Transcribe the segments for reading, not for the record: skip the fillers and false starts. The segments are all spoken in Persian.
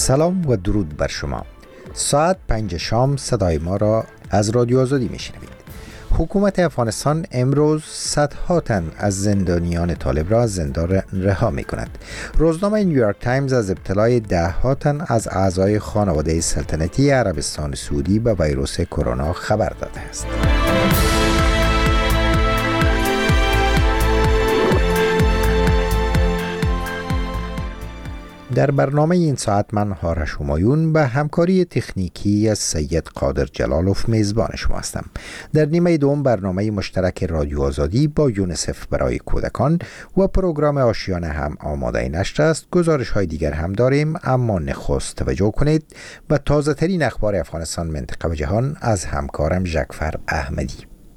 سلام و درود بر شما. ساعت 5 شام صدای ما را از رادیو آزادی میشنوید. حکومت افغانستان امروز صدها تن از زندانیان طالب را از زندان رها می کند. روزنامه نیویورک تایمز از ابتلای 10 تن از اعضای خانواده سلطنتی عربستان سعودی به ویروس کرونا خبر داده است. در برنامه این ساعت من هارش همایون به همکاری تکنیکی از سید قادر جلالوف میزبان شما هستم. در نیمه دوم برنامه مشترک رادیو آزادی با یونیسف برای کودکان و پروگرام آشیانه هم آماده نشر است. گزارش های دیگر هم داریم، اما نخست توجه کنید به تازه ترین اخبار افغانستان، منطقه و جهان از همکارم جعفر احمدی.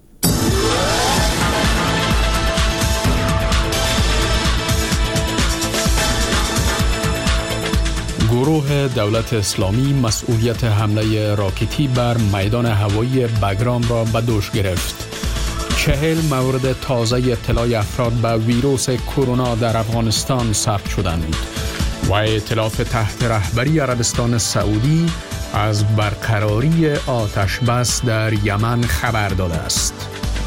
گروه دولت اسلامی مسئولیت حمله راکتی بر میدان هوایی بگرام را به دوش گرفت. 40 مورد تازه اطلاع افراد به ویروس کرونا در افغانستان ثبت شدند و ائتلاف تحت رهبری عربستان سعودی از برقراری آتش بس در یمن خبر داده است.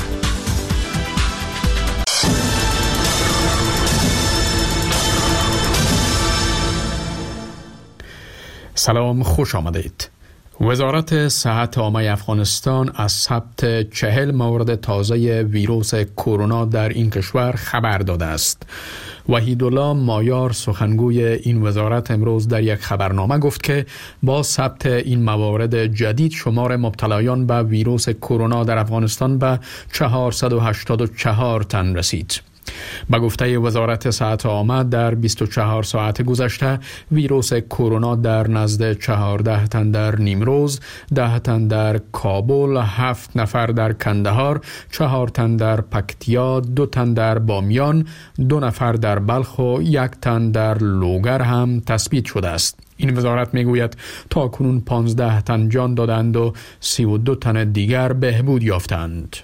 سلام، خوش آمدید. وزارت صحت عامه افغانستان از ثبت 40 مورد تازه ویروس کرونا در این کشور خبر داده است. وحیدالله مایار سخنگوی این وزارت امروز در یک خبرنامه گفت که با ثبت این موارد جدید شمار مبتلایان به ویروس کرونا در افغانستان به 484 تن رسید. با گفته وزارت صحت عامه در 24 ساعت گذشته ویروس کرونا در نزد 14 تن در نیمروز، 10 تن در کابل، 7 نفر در کندهار، 4 تن در پکتیا، 2 تن در بامیان، 2 نفر در بلخ و 1 تن در لوگر هم تثبیت شده است. این وزارت میگوید تا کنون 15 تن جان دادند و 32 تن دیگر بهبود یافتند.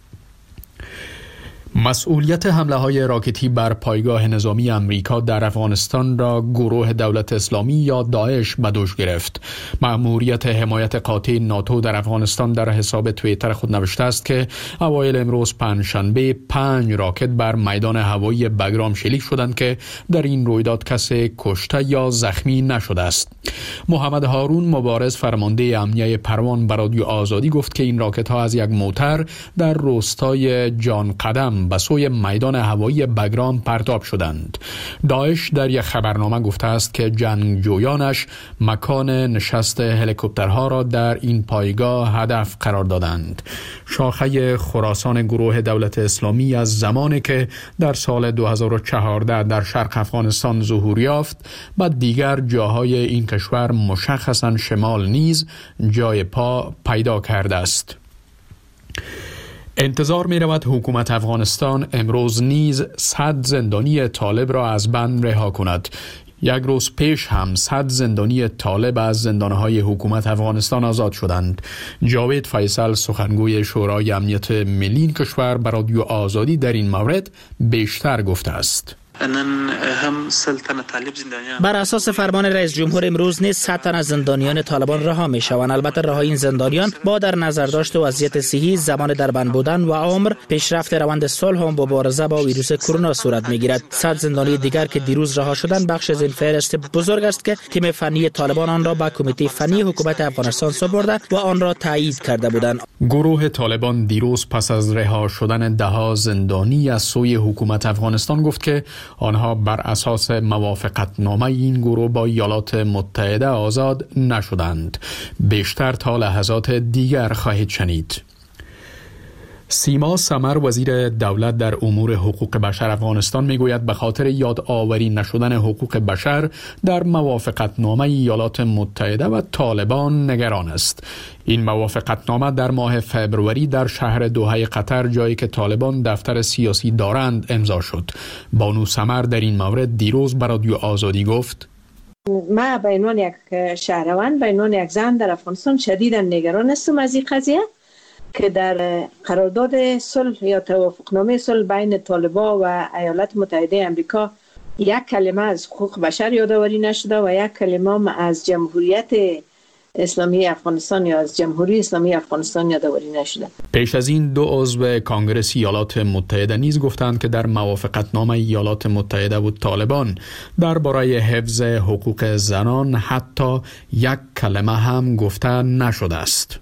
مسئولیت حمله های راکتی بر پایگاه نظامی امریکا در افغانستان را گروه دولت اسلامی یا داعش به دوش گرفت. مأموریت حمایت قاطع ناتو در افغانستان در حساب توییتر خود نوشته است که اوایل امروز پنجشنبه 5 راکت بر میدان هوایی بگرام شلیک شدند که در این رویداد کسی کشته یا زخمی نشده است. محمد هارون مبارز فرمانده امنیه پروان به رادیو آزادی گفت که این راکت ها از یک موتر در روستای جان قدم به سوی میدان هوایی بگرام پرتاب شدند. داعش در یک خبرنامه گفته است که جنگجویانش مکان نشست هلیکوپترها را در این پایگاه هدف قرار دادند. شاخه خراسان گروه دولت اسلامی از زمانی که در سال 2014 در شرق افغانستان ظهور یافت و دیگر جاهای این کشور مشخصاً شمال نیز جای پا پیدا کرده است. انتظار می رود حکومت افغانستان امروز نیز 100 زندانی طالب را از بند رها کند. یک روز پیش هم 100 زندانی طالب از زندانهای حکومت افغانستان آزاد شدند. جاوید فیصل سخنگوی شورای امنیت ملی کشور به رادیو آزادی در این مورد بیشتر گفته است. بر اساس فرمان رئیس جمهور امروز نیز 100 تن از زندانیان طالبان رها می شوند. البته رهایی این زندانیان با در نظر داشت وضعیت صحی، زمان در بند بودن و عمر، پیشرفت روند صلح و مبارزه با ویروس کرونا صورت می گیرد. 100 زندانی دیگر که دیروز رها شدند بخش از این فهرست بزرگ است که تیم فنی طالبان آن را به کمیته فنی حکومت افغانستان سپرده و آن را تایید کرده بودند. گروه طالبان دیروز پس از رها شدن 10 زندانی از سوی حکومت افغانستان گفت که آنها بر اساس موافقتنامه این گروه با ایالات متحده آزاد نشدند. بیشتر تا لحظات دیگر خواهید شنید. سیما سمر وزیر دولت در امور حقوق بشر افغانستان میگوید به خاطر یادآوری نشدن حقوق بشر در موافقتنامه ایالات متحده و طالبان نگران است. این موافقتنامه در ماه فبروری در شهر دوحه قطر، جایی که طالبان دفتر سیاسی دارند، امضا شد. بانو سمر در این مورد دیروز به رادیو آزادی گفت: ما به عنوان یک شهروند، به عنوان یک زن در افغانستان شدیداً نگران هستم از این قضیه که در قرارداد صلح یا توافقنامه صلح بین طالبان و ایالات متحده آمریکا یک کلمه از حقوق بشر یادآوری نشده و یک کلمه از جمهوریت اسلامی افغانستان یا از جمهوری اسلامی افغانستان یادآوری نشده. پیش از این دو عضو کانگرس ایالات متحده نیز گفتند که در موافقتنامه ایالات متحده و طالبان درباره حفظ حقوق زنان حتی یک کلمه هم گفته نشده است.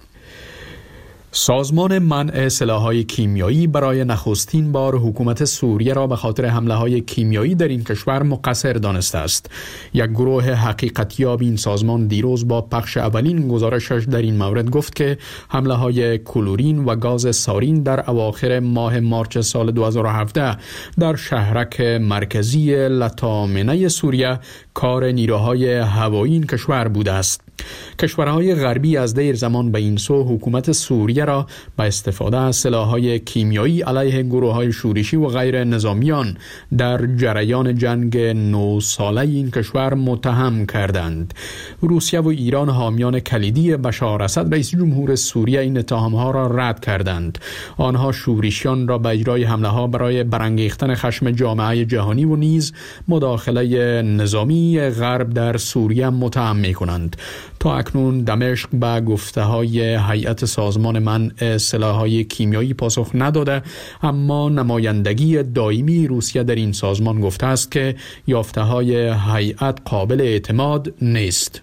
سازمان منع سلاح‌های کیمیایی برای نخستین بار حکومت سوریه را به خاطر حمله‌های کیمیایی در این کشور مقصر دانسته است. یک گروه حقیقتیاب این سازمان دیروز با پخش اولین گزارشش در این مورد گفت که حمله‌های کلورین و گاز سارین در اواخر ماه مارچ سال 2017 در شهرک مرکزی لتامنه سوریه کار نیروهای هوایی این کشور بوده است. کشورهای غربی از دیر زمان به این سو حکومت سوریه را به استفاده از سلاح‌های کیمیایی علیه گروه‌های شورشی و غیر نظامیان در جریان جنگ 9 ساله این کشور متهم کردند. روسیه و ایران حامیان کلیدی بشار اسد رئیس جمهور سوریه این اتهام‌ها را رد کردند. آنها شورشیان را به اجرای حمله‌ها برای برانگیختن خشم جامعه جهانی و نیز مداخله نظامی غرب در سوریه متهم می‌کنند. تا اکنون دمشق به گفته‌های هیئت سازمان منع سلاح‌های کیمیایی پاسخ نداده، اما نمایندگی دائمی روسیه در این سازمان گفته است که یافته‌های هیئت قابل اعتماد نیست.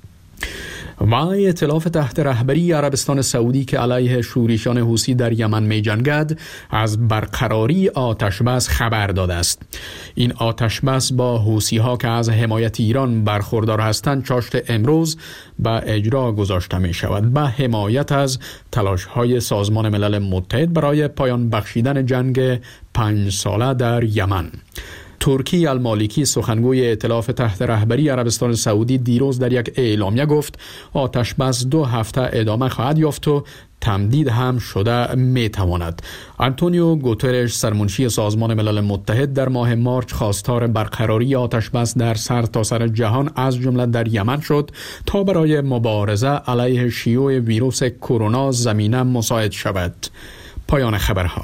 و ائتلاف تحت رهبری عربستان سعودی که علیه شورشیان حوثی در یمن می جنگد از برقراری آتشبس خبر داده است. این آتشبس با حوثی ها که از حمایت ایران برخوردار هستند چاشت امروز به اجرا گذاشته می شود به حمایت از تلاش های سازمان ملل متحد برای پایان بخشیدن جنگ 5 ساله در یمن. ترکی المالکی سخنگوی ائتلاف تحت رهبری عربستان سعودی دیروز در یک اعلامیه گفت آتش بس 2 هفته ادامه خواهد یافت و تمدید هم شده می تواند. آنتونیو گوترش سرمنشی سازمان ملل متحد در ماه مارچ خواستار برقراری آتش بس در سرتاسر جهان از جمله در یمن شد تا برای مبارزه علیه شیوع ویروس کرونا زمینه مساعد شود. پایان خبرها.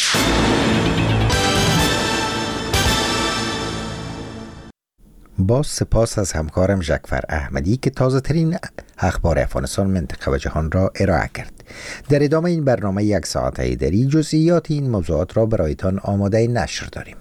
با سپاس از همکارم ژکفر احمدی که تازه ترین اخبار افغانستان، منطقه و جهان را ارائه کرد. در ادامه این برنامه 1 ساعت ایدری جزئیات این موضوعات را برایتان آماده نشر داریم.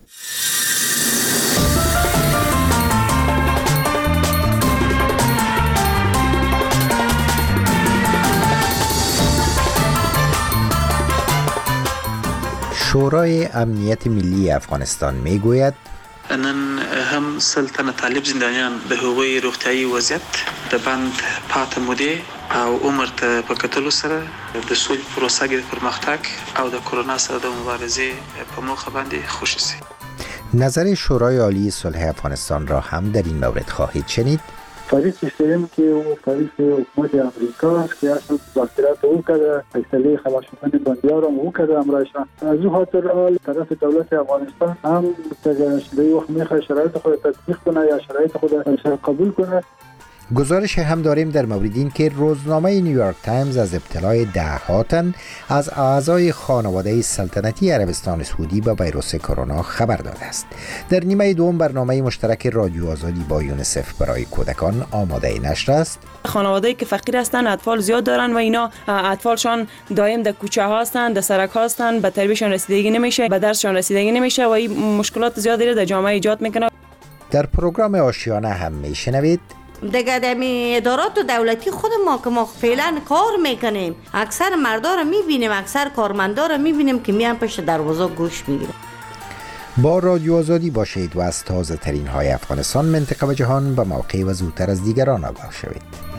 شورای امنیت ملی افغانستان میگوید نن هم سلطنت طالب زندانیان د هغوی روغتیايي وضعیت د بند پاتې مودې او عمر ته په کتلو سره د سولې پروسه کې پرمختګ او د کرونا سره د مبارزې په موخه باندې خوشی سي. نظر شورای عالی صلح افغانستان را هم در این مورد خواهید شنید. فریق سیستم که و فریق حکومت امریکا است که اصلا مذاکرات او کرده، فیصله خلاص شدن بندیان را او کرده امرایشان. از او خاطر طرف دولت افغانستان هم به وقت میخواد شرایط خود تطبیق کنه یا شرایط خود قبول کنه. گزارش هم داریم در مورد این که روزنامه نیویورک تایمز از ابتلای 10 تن از اعضای خانواده سلطنتی عربستان سعودی به ویروس کرونا خبر داده است. در نیمه دوم برنامه مشترک رادیو آزادی با یونسف برای کودکان آماده نشر است. خانواده‌ای که فقیر هستند اطفال زیاد دارن و اینا اطفالشان دائم در کوچه ها هستند، در سرک ها هستند، به تربیتشان رسیدگی نمیشه، به درسشان رسیدگی نمیشه و این مشکلات زیادی در جامعه ایجاد میکنه. در پروگرام آشیانه هم میشنوید دیگه دمی ادارات دولتی خود ما که ما فعلا کار میکنیم، اکثر مردا رو میبینیم، اکثر کارمندا رو میبینیم که میان پشت دروازه گوش میگیرن. با رادیو آزادی باشید و از تازه ترین های افغانستان، منطقه و جهان به موقع و زودتر از دیگران آگاه شوید.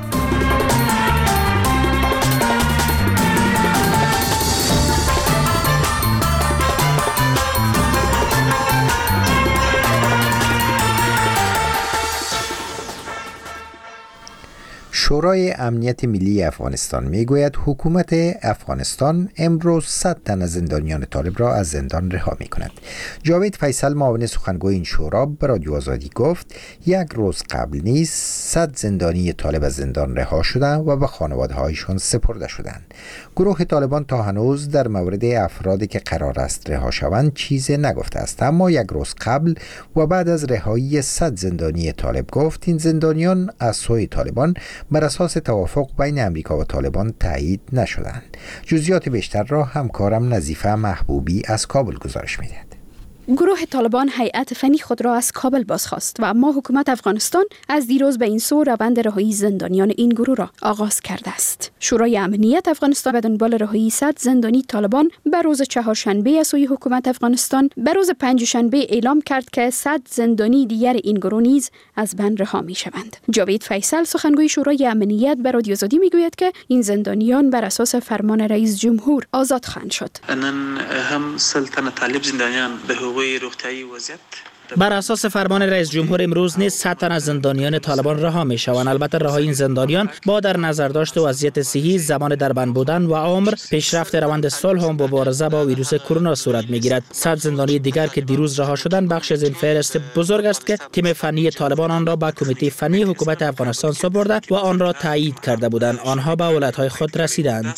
شورای امنیت ملی افغانستان میگوید حکومت افغانستان امروز 100 تن از زندانیان طالب را از زندان رها می کند. جاوید فیصل معاون سخنگوی این شورا به رادیو آزادی گفت یک روز قبل نیز 100 زندانی طالب از زندان رها شدند و به خانواده‌هایشان سپرده شدند. گروه طالبان تا هنوز در مورد افرادی که قرار است رها شوند چیزی نگفته است، اما یک روز قبل و بعد از رهایی 100 زندانی طالب گفت این زندانیان از سوی طالبان بر اساس توافق بین امریکا و طالبان تایید نشدند. جزئیات بیشتر را همکارم نظیفه محبوبی از کابل گزارش می‌دهد. گروه طالبان هیئت فنی خود را از کابل بازخواست و اما حکومت افغانستان از دیروز به این سو روند رهایی زندانیان این گروه را آغاز کرده است. شورای امنیت افغانستان به دنبال رهایی 100 زندانی طالبان به روز چهارشنبه از سوی حکومت افغانستان به روز پنجشنبه اعلام کرد که 100 زندانی دیگر این گروه نیز از بند رها می‌شوند. جاوید فیصل سخنگوی شورای امنیت به رادیو آزادی میگوید که این زندانیان بر اساس فرمان رئیس جمهور آزاد خواهند شد. انن هم سلطنت طالب زندانیان به بر اساس فرمان رئیس جمهور امروز نیز 100 تن از زندانیان طالبان رها می شوند. البته رهایی این زندانیان با در نظر داشت وضعیت صحی، زمان در بند بودن و عمر، پیشرفت روند صلح و مبارزه با ویروس کرونا صورت می گیرد. 100 زندانی دیگر که دیروز رها شدند بخش از این فهرست بزرگ است که تیم فنی طالبان آن را به کمیته فنی حکومت افغانستان سپرده و آن را تایید کرده بودند. آنها به ولایت‌های خود رسیدند.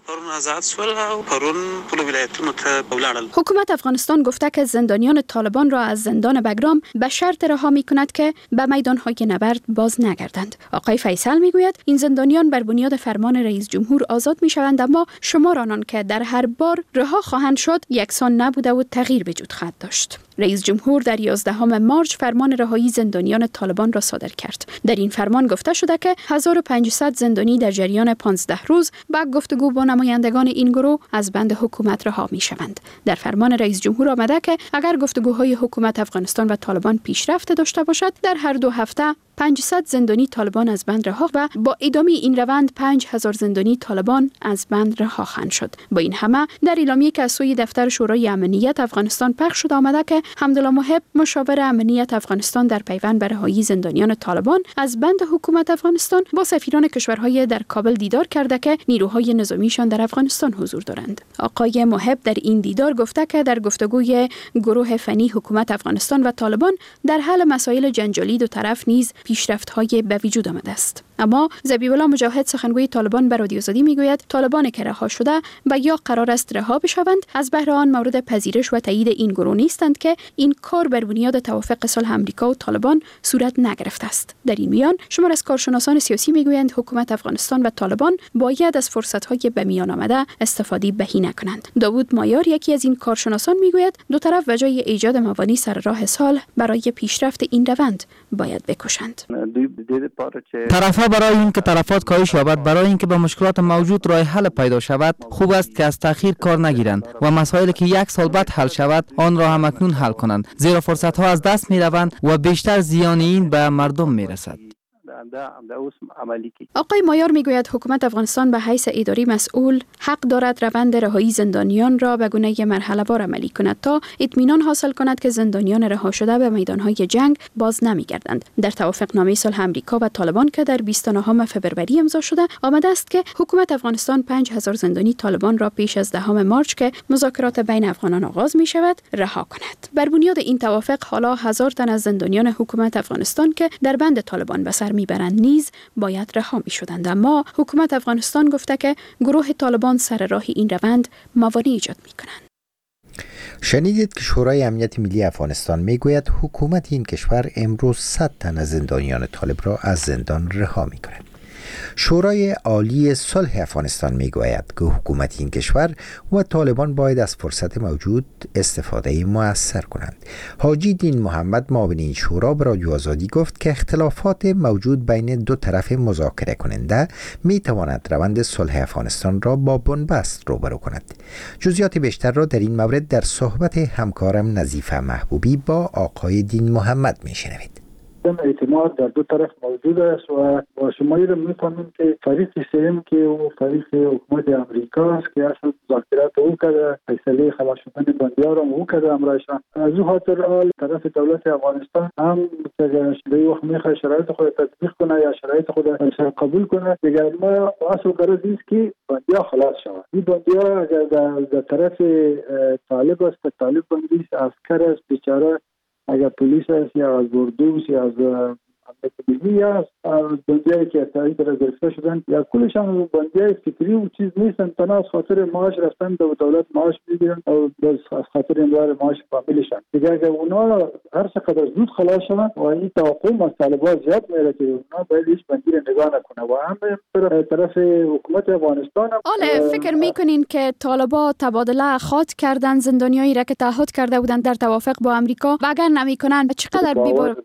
حکومت افغانستان گفته که زندانیان طالبان را از زندان بگرام به شرط رها می کند که به میدانهای نبرد باز نگردند. آقای فیصل می گوید این زندانیان بر بنیاد فرمان رئیس جمهور آزاد می شوند، اما شمار آنان که در هر بار رها خواهند شد یکسان نبوده و تغییر به وجود خواهد داشت. رئیس جمهور در 11 مارس فرمان رهایی زندانیان طالبان را صادر کرد. در این فرمان گفته شده که 1500 زندانی در جریان 15 روز با گفتگو با نمایندگان این گروه از بند حکومت رها می شوند. در فرمان رئیس جمهور آمده که اگر گفتگوهای حکومت افغانستان و طالبان پیشرفت داشته باشد در هر 2 هفته 500 زندانی طالبان از بند رها و با ادامه این روند 5000 زندانی طالبان از بند رها خواهند شد. با این همه در اعلامیه که از سوی دفتر شورای امنیت افغانستان پخش شده آمده که حمدالله محب مشاور امنیت افغانستان در پیوند به رهایی زندانیان طالبان از بند حکومت افغانستان با سفیران کشورهای در کابل دیدار کرده که نیروهای نظامیشان در افغانستان حضور دارند. آقای محب در این دیدار گفته که در گفتگوی گروه فنی حکومت افغانستان و طالبان در حل مسائل جنجالی دو طرف نیز پیشرفت‌های به وجود آمده است. اما ذبیح‌الله مجاهد سخنگوی طالبان به رادیو آزادی میگوید طالبان که رها شده و یا قرار است رها بشوند از بهر آن مورد پذیرش و تایید این گروه نیستند که این کار بر بنیاد توافق صلح امریکا و طالبان صورت نگرفته است. در این میان شمار از کارشناسان سیاسی میگویند حکومت افغانستان و طالبان باید از فرصت‌های به میان آمده استفاده بهینه کنند. داوود مایار یکی از این کارشناسان میگوید دو طرف به جای ایجاد موانع سر راه صلح برای پیشرفت این روند باید بکوشند. طرفها برای اینکه تلفات کاهش یابد، برای اینکه به مشکلات موجود راه حل پیدا شود، خوب است که از تأخیر کار نگیرند و مسائلی که 1 سال بعد حل شود آن را همکنون حل کنند، زیرا فرصت ها از دست می روند و بیشتر زیان این به مردم می رسد. آقای مایار میگوید حکومت افغانستان به حیث اداری مسئول حق دارد روند رهایی زندانیان را به گونه مرحله وار عملی کند تا اطمینان حاصل کند که زندانیان رها شده به میدانهای جنگ باز نمیگردند. در توافقنامه صلح امریکا و طالبان که در 29 فوریه امضا شده آمده است که حکومت افغانستان 5000 زندانی طالبان را پیش از 10 مارس که مذاکرات بین افغانان آغاز می شود رها کند. بر بنیاد این توافق حالا 1000 تن از زندانیان حکومت افغانستان که در بند طالبان به سر میبرند نیز باید رها می شدند، اما حکومت افغانستان گفته که گروه طالبان سر راه این روند موانع ایجاد می کنند. شنیدید که شورای امنیت ملی افغانستان می گوید حکومت این کشور امروز 100 تن از زندانیان طالب را از زندان رها می کند. شورای عالی صلح افغانستان می گوید که حکومت این کشور و طالبان باید از فرصت موجود استفاده مؤثر کنند. حاجی دین محمد معاون این شورا به رادیو آزادی گفت که اختلافات موجود بین دو طرف مذاکره کننده می تواند روند صلح افغانستان را با بنبست روبرو کند. جزئیات بیشتر را در این مورد در صحبت همکارم نظیفه محبوبی با آقای دین محمد می شنوید. عدم اعتماد در دو طرف موجود است و با شمایی رو می‌فهمیم که فریق سوم که او فریق حکومت امریکا است که اصل مذاکرات او کرده، فیصله خلاص شدن بندی‌ها را او کرده امرایشان. از او خاطر آل طرف دولت افغانستان هم که شده وقت میخواد شرایط خود تطبیق کنه یا شرایط خود قبول کنه، دیگر ما اصل قرار است که بندی‌ها خلاص شود. این بندی‌ها اگر در طرف طالب است، طالب بندی عسکر است، بیچاره اگر پلیس است یا از اردو یا از ملی است، بندیایی که اتحادی در گرفته شدن یا کلشان بندیای فکری و چیز نیستن، تنها از خاطر معاش رفتن به دولت معاش میگیرن و از خاطر امرار معاش فامیلشان. دیگه اگر اونا هر چقدر زود خلاص شون و این توقع از طالبان زیاد میره که اونا باید هیچ بندی را نگاه نکنه و هم طرف حکومت افغانستان هم فکر میکنین که طالبان تبادله خاط کردن زندانیایی را که تعهد کرده بودن در توافق با امریکا و اگر نمیکنن چقدر بی‌بار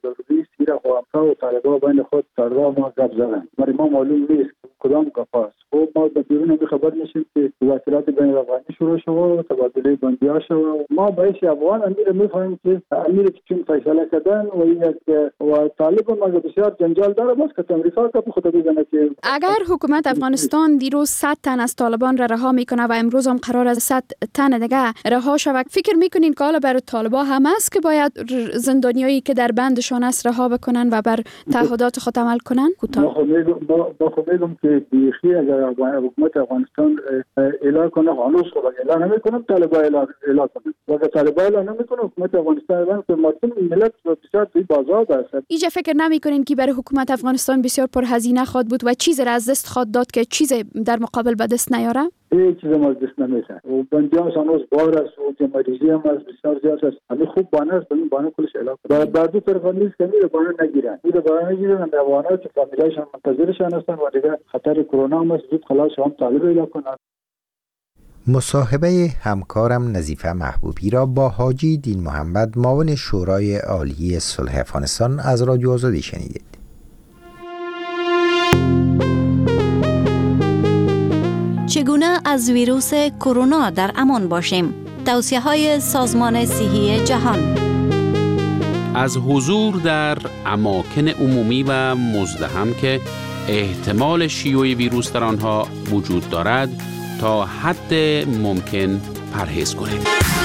و طالبان بین خود سرها ما گپ زدن، ولی ما معلوم نیست کدام گپ است. خب ما به بیرون خبر میشیم که مذاکرات بین افغانی شروع شد و تبادله بندی‌ها شد. ما باید افغان امیر میفهمیم که امیر چون فیصله کردن و یک و طالبان ما بسیار جنجال داره، بس که امریکا که خود بزنه که اگر حکومت افغانستان دیروز 100 تن از طالبان را رها میکنه و امروز هم قرار است 100 تن دیگه رها شود، فکر میکنین که حالا برای طالبان هم است که باید زندانیایی که در بندشان است رها بکنن و بر تعهدات خود عمل کنن؟ ما میگم که بیخی اگر حکومت افغانستان اعلان کنه هنوز خود اعلان نمیکنه، طالبان اعلان کنه و اگر طالبان اعلان نمیکنه حکومت افغانستان اعلان کنه، مردم ملت بسیار توی بازار است. اینجا فکر نمیکنین که برای حکومت افغانستان بسیار پرهزینه خواد بود و چیزی را از دست خواد داد که چیزی در مقابل به دست نیاره؟ هیچ چیز ما دست نمیشه و بندیان هنوز بار است و مریضی هم از بسیار زیاد است. همین خوب بانه است، این بانه کلش اعلان کنه. در دو طرف نیست که میره بانه نگیرن، میره بانه نگیرن، افغان‌ها که فامیلایشان منتظرشان هستن و دیگه خطر کرونا هم است، زود خلاص هم طالب اعلان کنن. مصاحبه همکارم نظیفه محبوبی را با حاجی دین محمد معاون شورای عالی صلح افغانستان از رادیو آزادی شنیدید. چگونه از ویروس کرونا در امان باشیم؟ توصیه‌های سازمان صحی جهان. از حضور در اماکن عمومی و مزدحم که احتمال شیوع ویروس در آنها وجود دارد تا حد ممکن پرهیز کنید.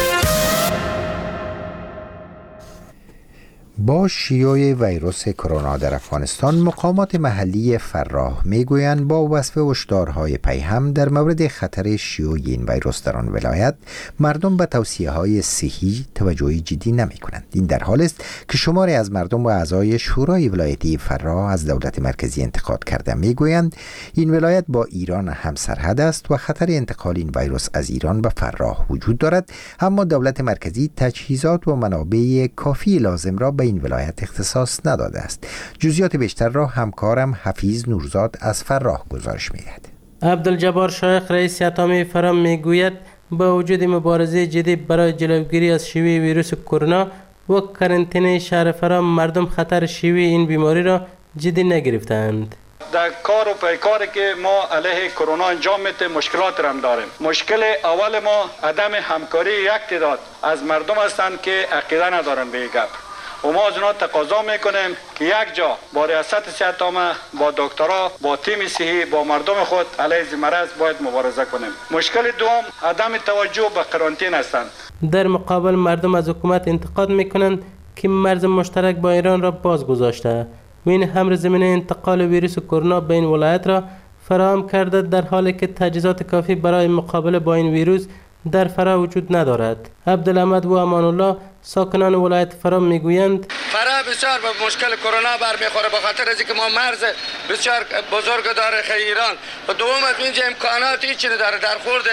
با شیوع ویروس کرونا در افغانستان، مقامات محلی فراه میگویند با وصف هشدارهای پیهم در مورد خطر شیوع این ویروس در آن ولایت، مردم به توصیه‌های صحی توجه جدی نمی‌کنند. این در حالی است که شماری از مردم و اعضای شورای ولایتی فراه از دولت مرکزی انتقاد کرده میگویند این ولایت با ایران همسرحد است و خطر انتقال این ویروس از ایران به فراه وجود دارد، اما دولت مرکزی تجهیزات و منابع کافی لازم را به این ولایت اختصاص نداده است. جزئیات بیشتر را همکارم حفیظ نورزاد از فراه گزارش می‌دهد. عبدالجبار شایخ رئیس اتمی فراه میگوید با وجود مبارزه جدی برای جلوگیری از شیوع ویروس کرونا و قرنطینه شهر فراه، مردم خطر شیوع این بیماری را جدی نگرفتند. در کار و پیکاری که ما علیه کرونا انجام میدیم مشکلات هم داریم. مشکل اول ما عدم همکاری یک تعداد از مردم هستند که عقیده ندارن به این گپ و ما از اونا تقاضا میکنیم که یک جا با ریاست صحت عامه، با دکترها، با تیم صحی، با مردم خود علیه این مرض باید مبارزه کنیم. مشکل دوم عدم توجه به قرنطینه هستند. در مقابل مردم از حکومت انتقاد میکنند که مرز مشترک با ایران را باز گذاشته و این امر زمینه انتقال ویروس کرونا به این ولایت را فراهم کرده، در حالی که تجهیزات کافی برای مقابله با این ویروس در فراه وجود ندارد. عبدالحمد و امان الله ساکنان ولایت فراه میگویند فراه بسیار به مشکل کرونا برمیخوره به خاطر از اینکه ما مرز بسیار بزرگ داره ایران و دوم از اینجا امکانات هیچی نداره. در خورد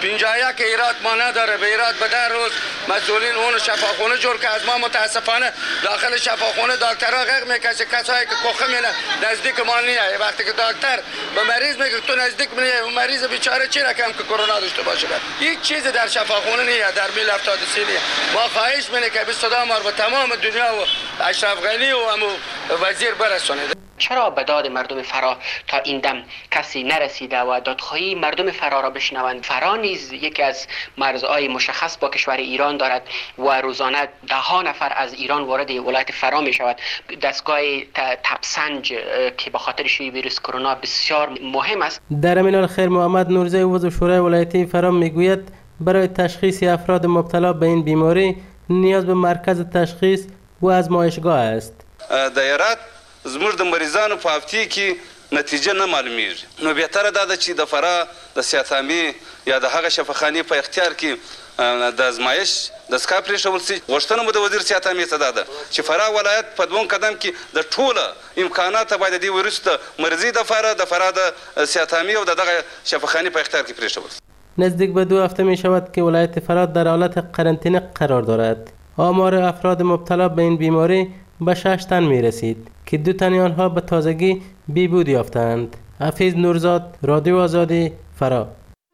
51 ایراد ما نداره. به ایراد به در روز مسئولین اون شفاخونه جور که از ما متاسفانه داخل شفاخونه دکترها غیر میکشه، کسایی که کوخه میله نزدیک ما نیه. وقتی که دکتر به مریض میگه تو نزدیک میه، اون مریض بیچاره چی رقم که کرونا داشته باشه هیچ چیزی در شفاخونه نیه. در میل 73 ما خواهش که به صدا ما به تمام دنیا و اشرف غنی و وزیر برسونید. چرا به داد مردم فرا تا این دم کسی نرسیده و دادخواهی مردم فرا را بشنوند؟ فرا نیز یکی از مرزهای مشخص با کشور ایران دارد و روزانه ده ها نفر از ایران وارد ولایت فرا می شود. دستگاه تبسنج که به خاطر شیوع ویروس کرونا بسیار مهم است. در امین الخیر محمد نورزی عضو شورای ولایتی فرا میگوید برای تشخیص افراد مبتلا به این بیماری نیاز به مرکز تشخیص و آزمایشگاه است. دایرات زموږ د مریضانو په هفته کې نتیجه نه معلومیږي، نو بهتره ده چې د فرا د صحتامي یا د هغه شفاخانې په اختیار کې د ازمایش دستګاه پرېښول شي. غوښتنه مو د وزیر صحتامي څخه ده چې فرا ولایت په دویم قدم کې د ټوله امکانات باید د ویروس د مرضی د فرا د صحتامي او دغه شفاخانې په اختیار کې پرېښول شي. نزدیک به 2 هفته می شود که ولایت فرا در حالت قرنطینه قرار دارد. آمار افراد مبتلا به این بیماری به 6 تن می رسید که 2 تن آنها به تازگی بیهود یافتند. حفیظ نورزاد، رادیو آزادی، فرا.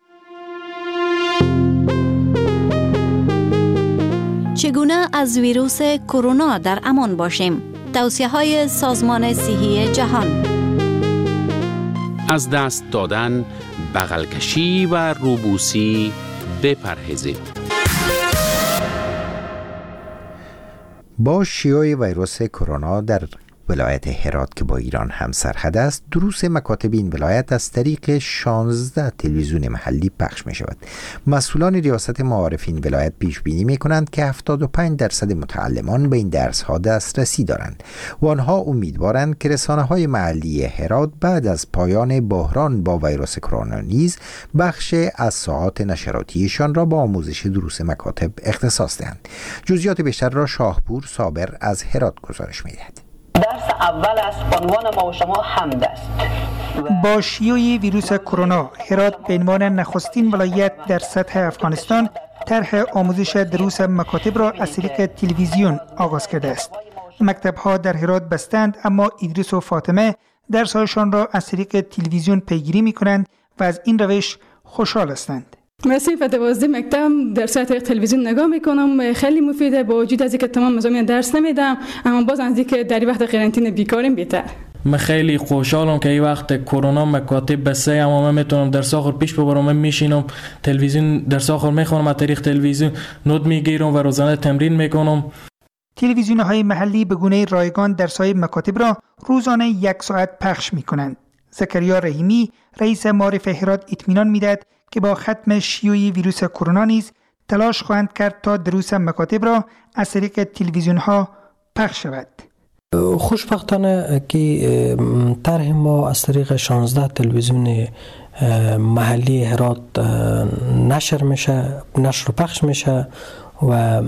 چگونه از ویروس کرونا در امان باشیم؟ توصیه‌های سازمان صحی جهان. از دست دادن، بغل کشی و روبوسی بپرهیزید. با شیوع ویروس کرونا در ولایت هرات که با ایران همسرحد است، دروس مکاتب این ولایت از طریق 16 تلویزیون محلی پخش می شود. مسئولان ریاست معارف این ولایت پیش بینی می کنند که 75% متعلمان به این درس ها دسترسی دارند و آنها امیدوارند که رسانه های محلی هرات بعد از پایان بحران با ویروس کرونا نیز بخش از ساعات نشراتیشان را با آموزش دروس مکاتب اختصاص دهند. جزئیات بیشتر را شاهپور صابر از هرات گزارش می دهد. درس اول از عنوان ما و شما حمد است. با شیوع ویروس کرونا، هرات به عنوان نخستین ولایت در سطح افغانستان طرح آموزش دروس مکاتب را از طریق تلویزیون آغاز کرده است. مکتب‌ها در هرات بستند، اما ادریس و فاطمه درس‌هایشان را از طریق تلویزیون پیگیری می‌کنند و از این روش خوشحال هستند. من صرف 12 مکتب در سطح تلویزیون نگاه میکنم، خیلی مفیده. با وجود از اینکه تمام مضامین درس نمیدم، اما باز از اینکه در وقت قرنطینه بیکاریم بهتر. من خیلی خوشحالم که این وقت کرونا مکاتب بسه، اما من میتونم درس آخر پیش ببرم. من میشینم تلویزیون درس آخر میخونم، از طریق تلویزیون نوت میگیرم و روزانه تمرین میکنم. تلویزیون‌های محلی به گونه رایگان درس‌های مکاتب را روزانه 1 ساعت پخش میکنند. زکریا رحیمی رئیس معارف هرات اطمینان میدهد که با ختم شیوع ویروس کرونا نیز تلاش خواهند کرد تا دروس مکاتب را از طریق تلویزیون‌ها پخش شود. خوشبختانه که طرح ما از طریق 16 تلویزیون محلی هرات نشر و پخش میشه و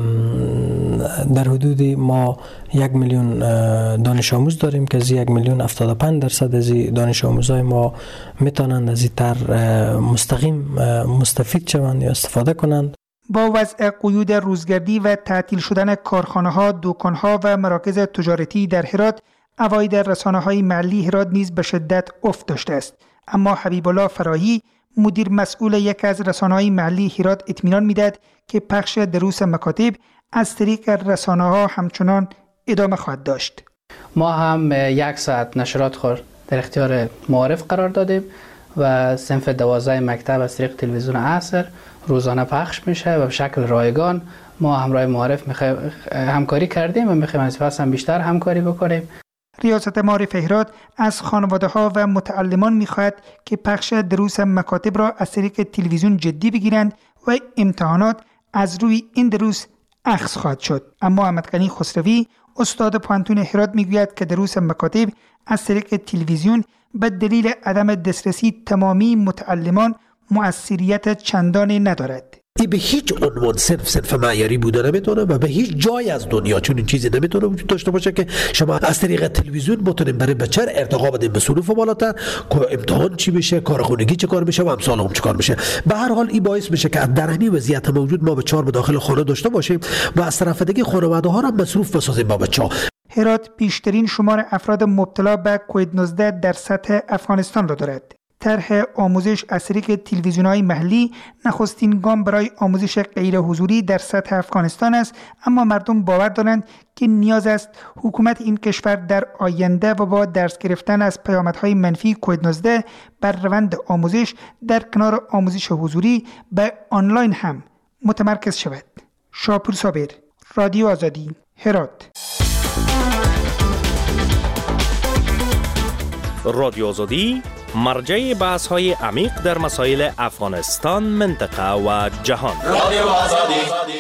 در حدود ما 1 میلیون دانش آموز داریم که از 1,75,000 از دانش آموزای ما میتونند از این طرح مستقیم مستفید شوند یا استفاده کنند. با وضع قیود روزگردی و تعطیل شدن کارخانه‌ها، دکان‌ها و مراکز تجارتی در هرات، عواید رسانه‌های محلی هرات نیز به شدت افت داشته است. اما حبیب الله فراهی مدیر مسئول یک از رسانه‌های محلی هرات اطمینان میدهد که پخش دروس مکاتب از طریق رسانه‌ها همچنان ادامه خواهد داشت. ما هم 1 ساعت نشرات خور در اختیار معارف قرار دادیم و صنف 12 مکتب از طریق تلویزیون عصر روزانه پخش میشه و به شکل رایگان. ما همراه معارف همکاری کردیم و میخوایم از پس هم بیشتر همکاری بکنیم. ریاست معارف هرات از خانواده‌ها و متعلمان می‌خواهد که پخش دروس مکاتب را از طریق تلویزیون جدی بگیرند و امتحانات از روی این دروس اخذ خواهد شد. اما احمدغنی خسروی استاد پانتون هرات میگوید که دروس مکاتب از طریق تلویزیون به دلیل عدم دسترسی تمامی متعلمان مؤثریت چندانی ندارد. این به هیچ عنوان صنف معیاری بوده نمیتونه و به هیچ جای از دنیا چون این چیزی نمیتونه وجود داشته باشه که شما از طریق تلویزیون بتونید برای بچه ارتقا بدین به صنوف بالاتر، امتحان چی بشه، کار خونگی چه کار میشه و امثال هم چه کار میشه. به هر حال این باعث میشه که در همین وضعیت موجود ما بچه‌ها به داخل خانه داشته باشیم و از طرف دیگه خانواده‌ها را مصروف بسازیم با بچه‌ها. هرات بیشترین شمار افراد مبتلا به کووید 19 در سطح افغانستان را دارد. طرح آموزش از طریق تلویزیون‌های محلی نخستین گام برای آموزش غیر حضوری در سطح افغانستان است، اما مردم باور دارند که نیاز است حکومت این کشور در آینده و با درس گرفتن از پیامدهای منفی کووید 19 بر روند آموزش در کنار آموزش حضوری به آنلاین هم متمرکز شود. شاپور صابر، رادیو آزادی، هرات. رادیو آزادی مرجع بحث‌های عمیق در مسائل افغانستان، منطقه و جهان. رادیو آزادی.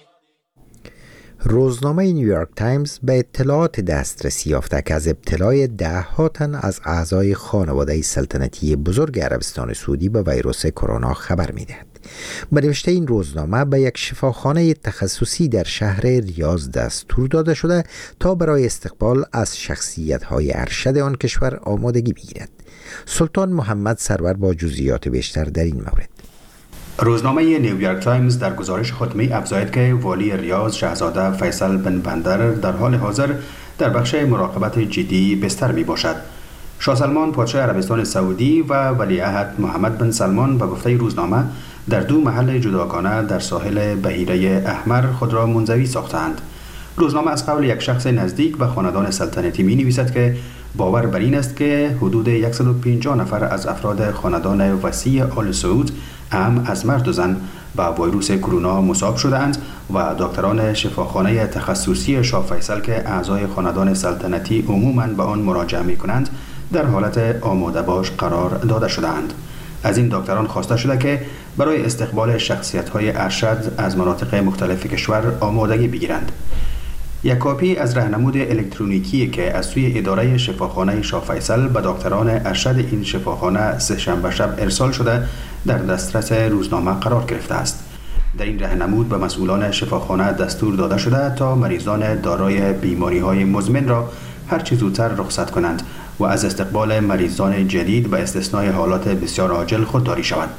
روزنامه نیویورک تایمز به اطلاعات دسترسی یافته که از ابتلای 10 تن از اعضای خانواده سلطنتی بزرگ عربستان سعودی به ویروس کرونا خبر می‌دهد. به نوشته این روزنامه به یک شفاخانه تخصصی در شهر ریاض دستور داده شده تا برای استقبال از شخصیت‌های ارشد آن کشور آمادگی بگیرد. سلطان محمد سرور با جزئیات بیشتر در این مورد. روزنامه نیویورک تایمز در گزارش خود می افزاید که والی ریاض شاهزاده فیصل بن بندر در حال حاضر در بخش مراقبت جدی بستر می باشد. شاه سلمان پادشاه عربستان سعودی و ولیعهد محمد بن سلمان به گفته روزنامه در 2 محل جداگانه در ساحل بحیره احمر خود را منزوی ساختند. روزنامه از قول یک شخص نزدیک به خاندان سلطنتی می نویسد که باور بر این است که حدود 150 نفر از افراد خاندان وسیع آل سعود هم از مرد و زن با ویروس کرونا مصاب شدند و دکتران شفاخانه تخصصی شاه فیصل که اعضای خاندان سلطنتی عموماً به آن مراجعه می کنند در حالت آماده باش قرار داده شدند. از این دکتران خواسته شده که برای استقبال شخصیت‌های ارشد از مناطق مختلف کشور آمادگی بگیرند. یک کاپی از راهنمود الکترونیکی که از سوی اداره شفاخانه شاه فیصل به دکتران ارشد این شفاخانه سه‌شنبه شب ارسال شده در دسترس روزنامه قرار گرفته است. در این راهنمود به مسئولان شفاخانه دستور داده شده تا مریضان دارای بیماری‌های مزمن را هر چه زودتر رخصت کنند و از استقبال مریضان جدید به استثنای حالات بسیار عاجل خودداری شوند.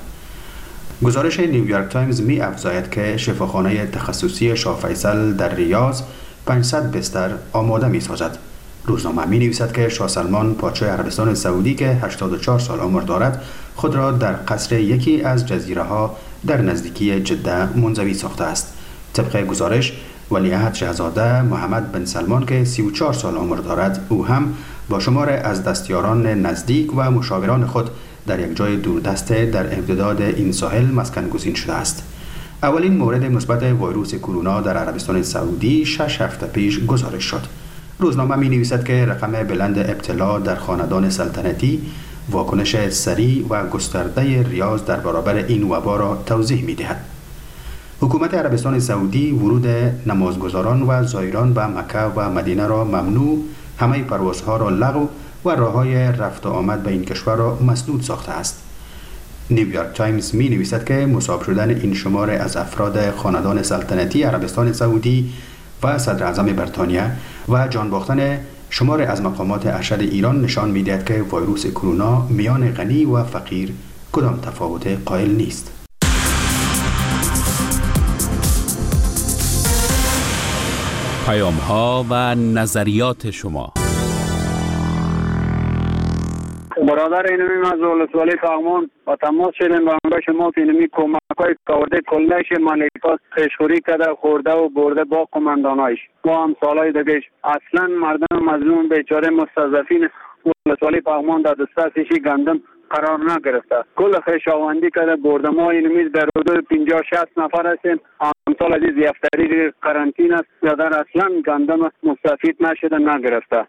گزارش نیویورک تایمز می افزاید که شفاخانه تخصصی شاه فیصل در ریاض 500 بستر آماده می سازد. روزنامه می نویسد که شاه سلمان پادشاه عربستان سعودی که 84 سال عمر دارد خود را در قصر یکی از جزیره ها در نزدیکی جده منزوی ساخته است. طبق گزارش ولیعهد شاهزاده محمد بن سلمان که 34 سال عمر دارد او هم با شمار از دستیاران نزدیک و مشاوران خود در یک جای دوردست در امتداد این ساحل مسکن گزین شده است. اولین مورد مثبت ویروس کرونا در عربستان سعودی 6 هفته پیش گزارش شد. روزنامه می نویسد که رقم بلند ابتلا در خاندان سلطنتی واکنش سریع و گسترده ریاض در برابر این وبا را توضیح می دهد. حکومت عربستان سعودی ورود نمازگزاران و زائران به مکه و مدینه را ممنوع، همه پروازها را لغو و راه‌های رفت و آمد به این کشور را مسدود ساخته است. نیویورک تایمز می نویسد که مصاب شدن این شمار از افراد خاندان سلطنتی عربستان سعودی و صدر اعظم بریتانیا و جان باختن شمار از مقامات ارشد ایران نشان می دهد که ویروس کرونا میان غنی و فقیر کدام تفاوت قائل نیست. پیام‌ها و نظریات شما. برادر اینمی از ولسوالی پغمان با تماس شدیم با همراه شما که اینمی کمک‌های کارده کلش مالکات خشخوری کرده خورده و برده با قماندانایش با همسالای دیگهش. اصلا مردم مظلوم بیچاره مستضعفین ولسوالی پغمان در دسترسش گندم قرار نگرفته. کل خشاوندی کرده برده. ما اینمی در حدود 50-60 نفر هستیم. امثال عزیز یفتری قرنطین است یا در اصلا گندم مستفید نشده نگرفته.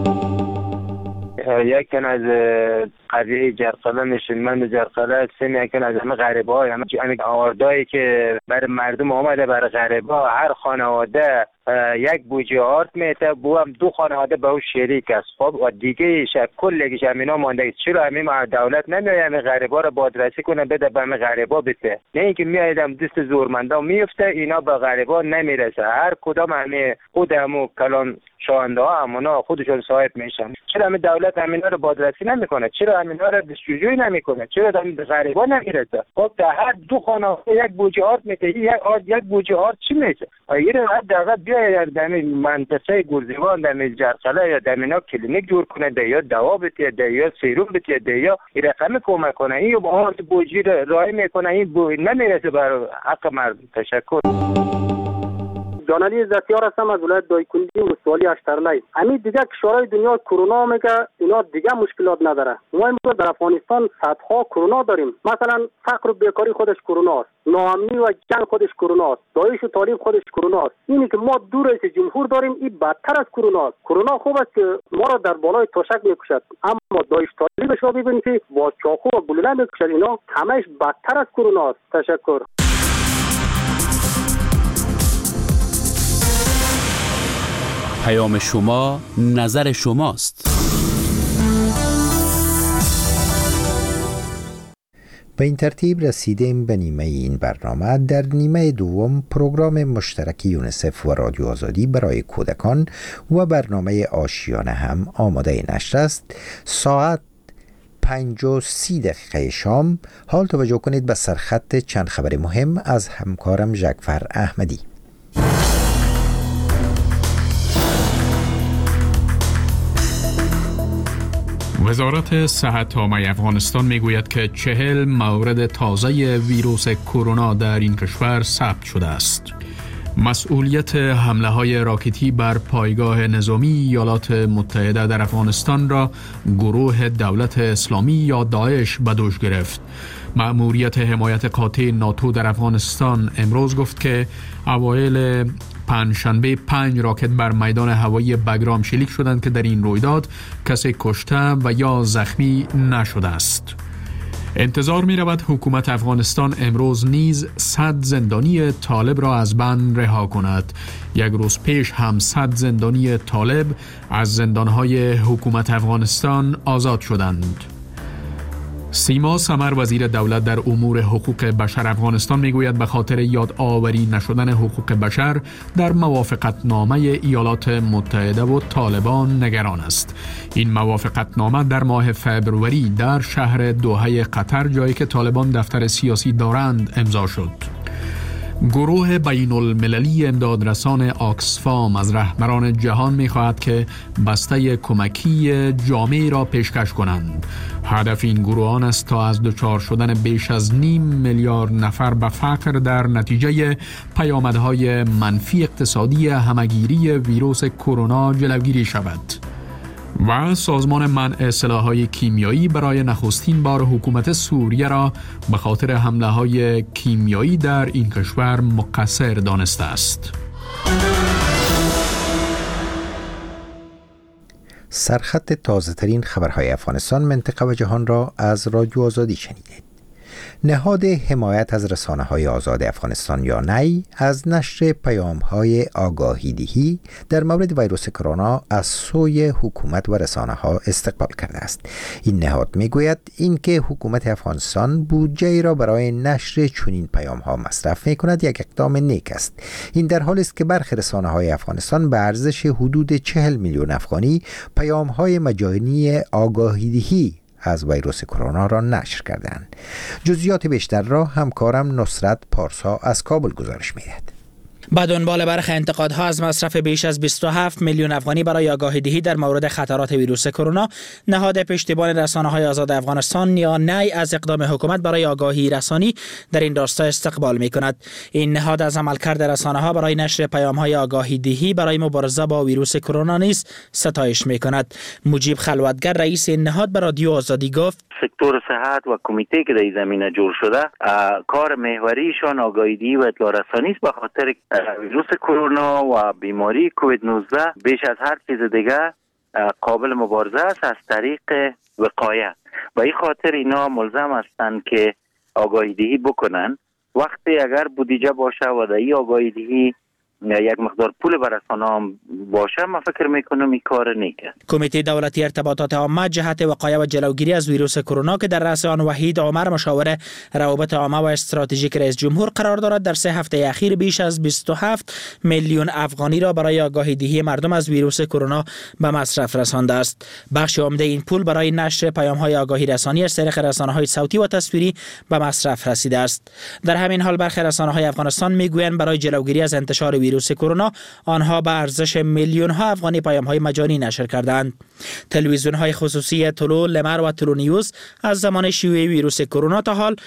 یکن از قضیه جرقله نشونمند جرقله هستیم، یکن از همه غریبه های همه آوردهایی که برای مردم آمده برای غریبه ها هر خانواده یک بوجه آرد میته بو هم 2 خانواده به او شریک است. خب و دیگه کلگیش همینا مانده. چرا همین دولت نمیایه همین غریبه ها را بازرسی کنه بده به همین غریبه ها بده؟ نه اینکه میایدم دست زورمندا میفته اینا به غریبه ها نمیرسه. هر کدام همین خود همو کلان شاهنده ها همونا خودشون صاحب میشن. چرا همین دولت همینا رو بازرسی نمیکنه؟ چرا همینا رو دستجویی نمیکنه؟ چرا به غریبا نمیرسه؟ خب در هر دو خانواده یک بوجه آرد میده، یک بوجه آرد چی میشه؟ اگر حداقل بیاید در منطقه گورزیوان در جرقله یا در مینا کلینیک جور کنه، در یا دوا بده، در یا سیروم بده، در یا این رقم کمک کنه، این با آرد بوجی رای میکنه، این نمیرسه بر حق مردم. تشکر. جانعلی عزتیار هستم از ولایت دایکنډي ولسوالی اشترلی. همین دیگه کشورهای دنیا کرونا میگه اینا دیگه مشکلات نداره. ما در افغانستان صدها کرونا داریم. مثلا فقر و بیکاری خودش کرونا است، ناامنی و جنگ خودش کرونا است، داعش و طالب خودش کرونا است. اینی که ما دو رئیس جمهور داریم، این بدتر از کرونا است. کرونا خوب است که ما را در بالای تشک میکشد، اما داعش طالبش را ببینید که با چاقو و گلوله میکشد. اینا همش بدتر از کرونا است. تشکر. پیام شما، نظر شماست. به این ترتیب رسیدیم به نیمه این برنامه. در نیمه دوم پروگرام مشترک یونیسف و رادیو آزادی برای کودکان و برنامه آشیانه هم آماده نشر است. ساعت 5:30 شام. حال توجه کنید به سرخط چند خبر مهم از همکارم جعفر احمدی. وزارت صحت عامه افغانستان میگوید که 40 مورد تازه ویروس کرونا در این کشور ثبت شده است. مسئولیت حمله های راکتی بر پایگاه نظامی ایالات متحده در افغانستان را گروه دولت اسلامی یا داعش به دوش گرفت. مأموریت حمایت قاطع ناتو در افغانستان امروز گفت که اوایل پنجشنبه 5 راکت بر میدان هوایی بگرام شلیک شدند که در این رویداد کسی کشته و یا زخمی نشده است. انتظار می رود حکومت افغانستان امروز نیز 100 زندانی طالب را از بند رها کند. یک روز پیش هم 100 زندانی طالب از زندانهای حکومت افغانستان آزاد شدند. سیما سمر وزیر دولت در امور حقوق بشر افغانستان میگوید به خاطر یادآوری نشدن حقوق بشر در موافقتنامه ایالات متحده و طالبان نگران است. این موافقتنامه در ماه فبروری در شهر دوحه قطر، جایی که طالبان دفتر سیاسی دارند، امضا شد. گروه بین المللی امدادرسان آکسفام از رهبران جهان می‌خواهد که بسته کمکی جامعی را پیشکش کنند. هدف این گروهان است تا از دچار شدن بیش از 0.5 میلیارد نفر به فقر در نتیجه پیامدهای منفی اقتصادی همگیری ویروس کرونا جلوگیری شود. و سازمان منع سلاح‌های کیمیایی برای نخستین بار حکومت سوریه را به خاطر حمله‌های کیمیایی در این کشور مقصر دانسته است. سرخط تازه‌ترین خبرهای افغانستان، منطقه و جهان را از رادیو آزادی شنیدید. نهاد حمایت از رسانه‌های آزاد افغانستان یا نی از نشر پیام‌های آگاهی‌دهی در مورد ویروس کرونا از سوی حکومت و رسانه‌ها استقبال کرده است. این نهاد می‌گوید اینکه حکومت افغانستان بودجه را برای نشر چنین پیام‌ها مصرف می‌کند یک اقدام نیک است. این در حالی است که برخی رسانه‌های افغانستان به ارزش حدود 40 میلیون افغانی پیام‌های مجانی آگاهی‌دهی از ویروس کرونا را نشر کردند. جزئیات بیشتر را همکارم نصرت پارسا از کابل گزارش می‌دهد. با دنبال برخی انتقادها از مصرف بیش از 27 میلیون افغانی برای آگاهی‌دهی در مورد خطرات ویروس کرونا، نهاد پشتیبان رسانه‌های آزاد افغانستان یا نی از اقدام حکومت برای آگاهی رسانی در این راستا استقبال می‌کند. این نهاد از عملکرد رسانه‌ها برای نشر پیام‌های آگاهی‌دهی برای مبارزه با ویروس کرونا نیز ستایش می‌کند. مجیب خلوتگر رئیس این نهاد به رادیو آزادی گفت: سکتور صحت و کمیته که در این زمینه جور شده، کار محوریشان آگاهی‌دهی و اطلاع رسانی است به خاطر ویروس کرونا و بیماری کووید 19 بیش از هر چیز دیگه قابل مبارزه است از طریق وقایه. و این خاطر اینا ملزم هستند که آگاهی‌دهی بکنن. وقتی اگر بودجه باشه و در این آگاهی‌دهی یک مقدار پول بر رسانه‌ها باشه، من فکر میکنم این کار نیست. کمیته دولتی ارتباطات عامه جهت وقایه و جلوگیری از ویروس کرونا که در رأس آن وحید عمر مشاور روابط عامه و استراتژیک رئیس جمهور قرار دارد، در 3 هفته اخیر بیش از 27 میلیون افغانی را برای آگاهی دهی مردم از ویروس کرونا به مصرف رسانده است. بخش عمده این پول برای نشر پیام‌های آگاهی رسانی از طریق رسانه‌های صوتی و تصویری به مصرف رسیده است. در همین حال برخی رسانه‌های افغانستان میگویند برای جلوگیری از انتشار ویروس کرونا آنها به ارزش میلیون‌ها افغانی پیام‌های مجانی نشر کردند. تلویزیون‌های خصوصی طلوع، لمر و طلوع نیوز از زمان شیوع ویروس کرونا تا حال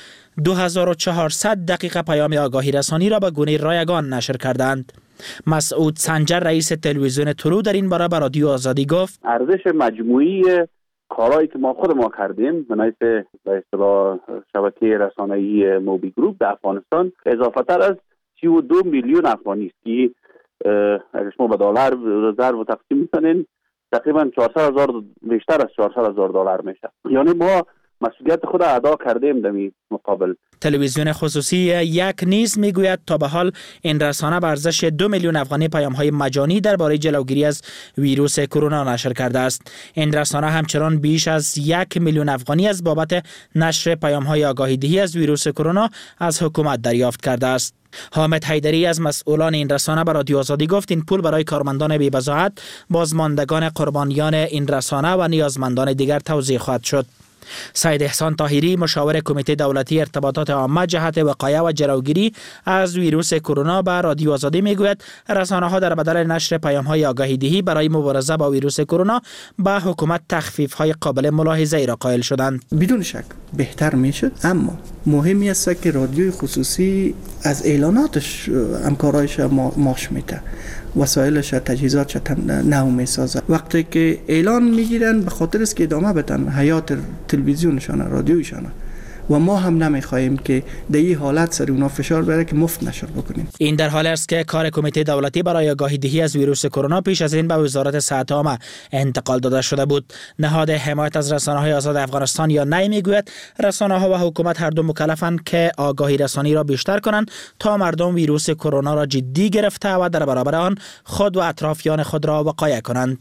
2400 دقیقه پیام آگاهی رسانی را به گونه رایگان نشر کردند. مسعود سنجر رئیس تلویزیون طلوع در این باره به رادیو آزادی گفت ارزش مجموعی کارهایی که خود ما کردیم به نحیث به اصطلاح شبکه رسانه‌ای موبی گروپ در افغانستان اضافه تر از 32 میلیون افغانی است که اگر شما به دلار ضرب تقسیم می‌کنین تقریبا 400,000 بیشتر از 400,000 دلار میشه. یعنی ما مسئولیت خود ادا کردیم در این مقابل. تلویزیون خصوصی یک نیز میگوید تا به حال این رسانه به ارزش 2 میلیون افغانی پیام‌های مجانی درباره جلوگیری از ویروس کرونا نشر کرده است. این رسانه همچنان بیش از 1 میلیون افغانی از بابت نشر پیام‌های آگاهی دهی از ویروس کرونا از حکومت دریافت کرده است. حامد حیدری از مسئولان این رسانه به رادیو آزادی گفت این پول برای کارمندان بی‌بضاعت، بازماندگان قربانیان این رسانه و نیازمندان دیگر توزیع خواهد شد. سید احسان طاهری مشاور کمیته دولتی ارتباطات عامه جهت وقایه و جلوگیری از ویروس کرونا به رادیو آزادی میگوید رسانه‌ها در بدل نشر پیام‌های آگاهی دهی برای مبارزه با ویروس کرونا به حکومت تخفیف‌های قابل ملاحظه‌ای را قائل شدند. بدون شک بهتر میشد، اما مهمی است که رادیوی خصوصی از اعلاناتش همکارایش ماش میده، وسایلش تجهیزاتش نو میسازه. وقتی که اعلان میگیرن به خاطر است که ادامه بدن حیات تلویزیونشان، رادیویشان، و ما هم نمیخواهیم که در این حالت سر اونا فشار بره که مفت نشر بکنیم. این در حالی است که کار کمیته دولتی برای آگاهی دهی از ویروس کرونا پیش از این به وزارت صحت عامه انتقال داده شده بود. نهاد حمایت از رسانه‌های آزاد افغانستان یا نی میگوید رسانه‌ها و حکومت هر دو مکلفند که آگاهی رسانی را بیشتر کنند تا مردم ویروس کرونا را جدی گرفته و در برابر آن خود و اطرافیان خود را وقایه کنند.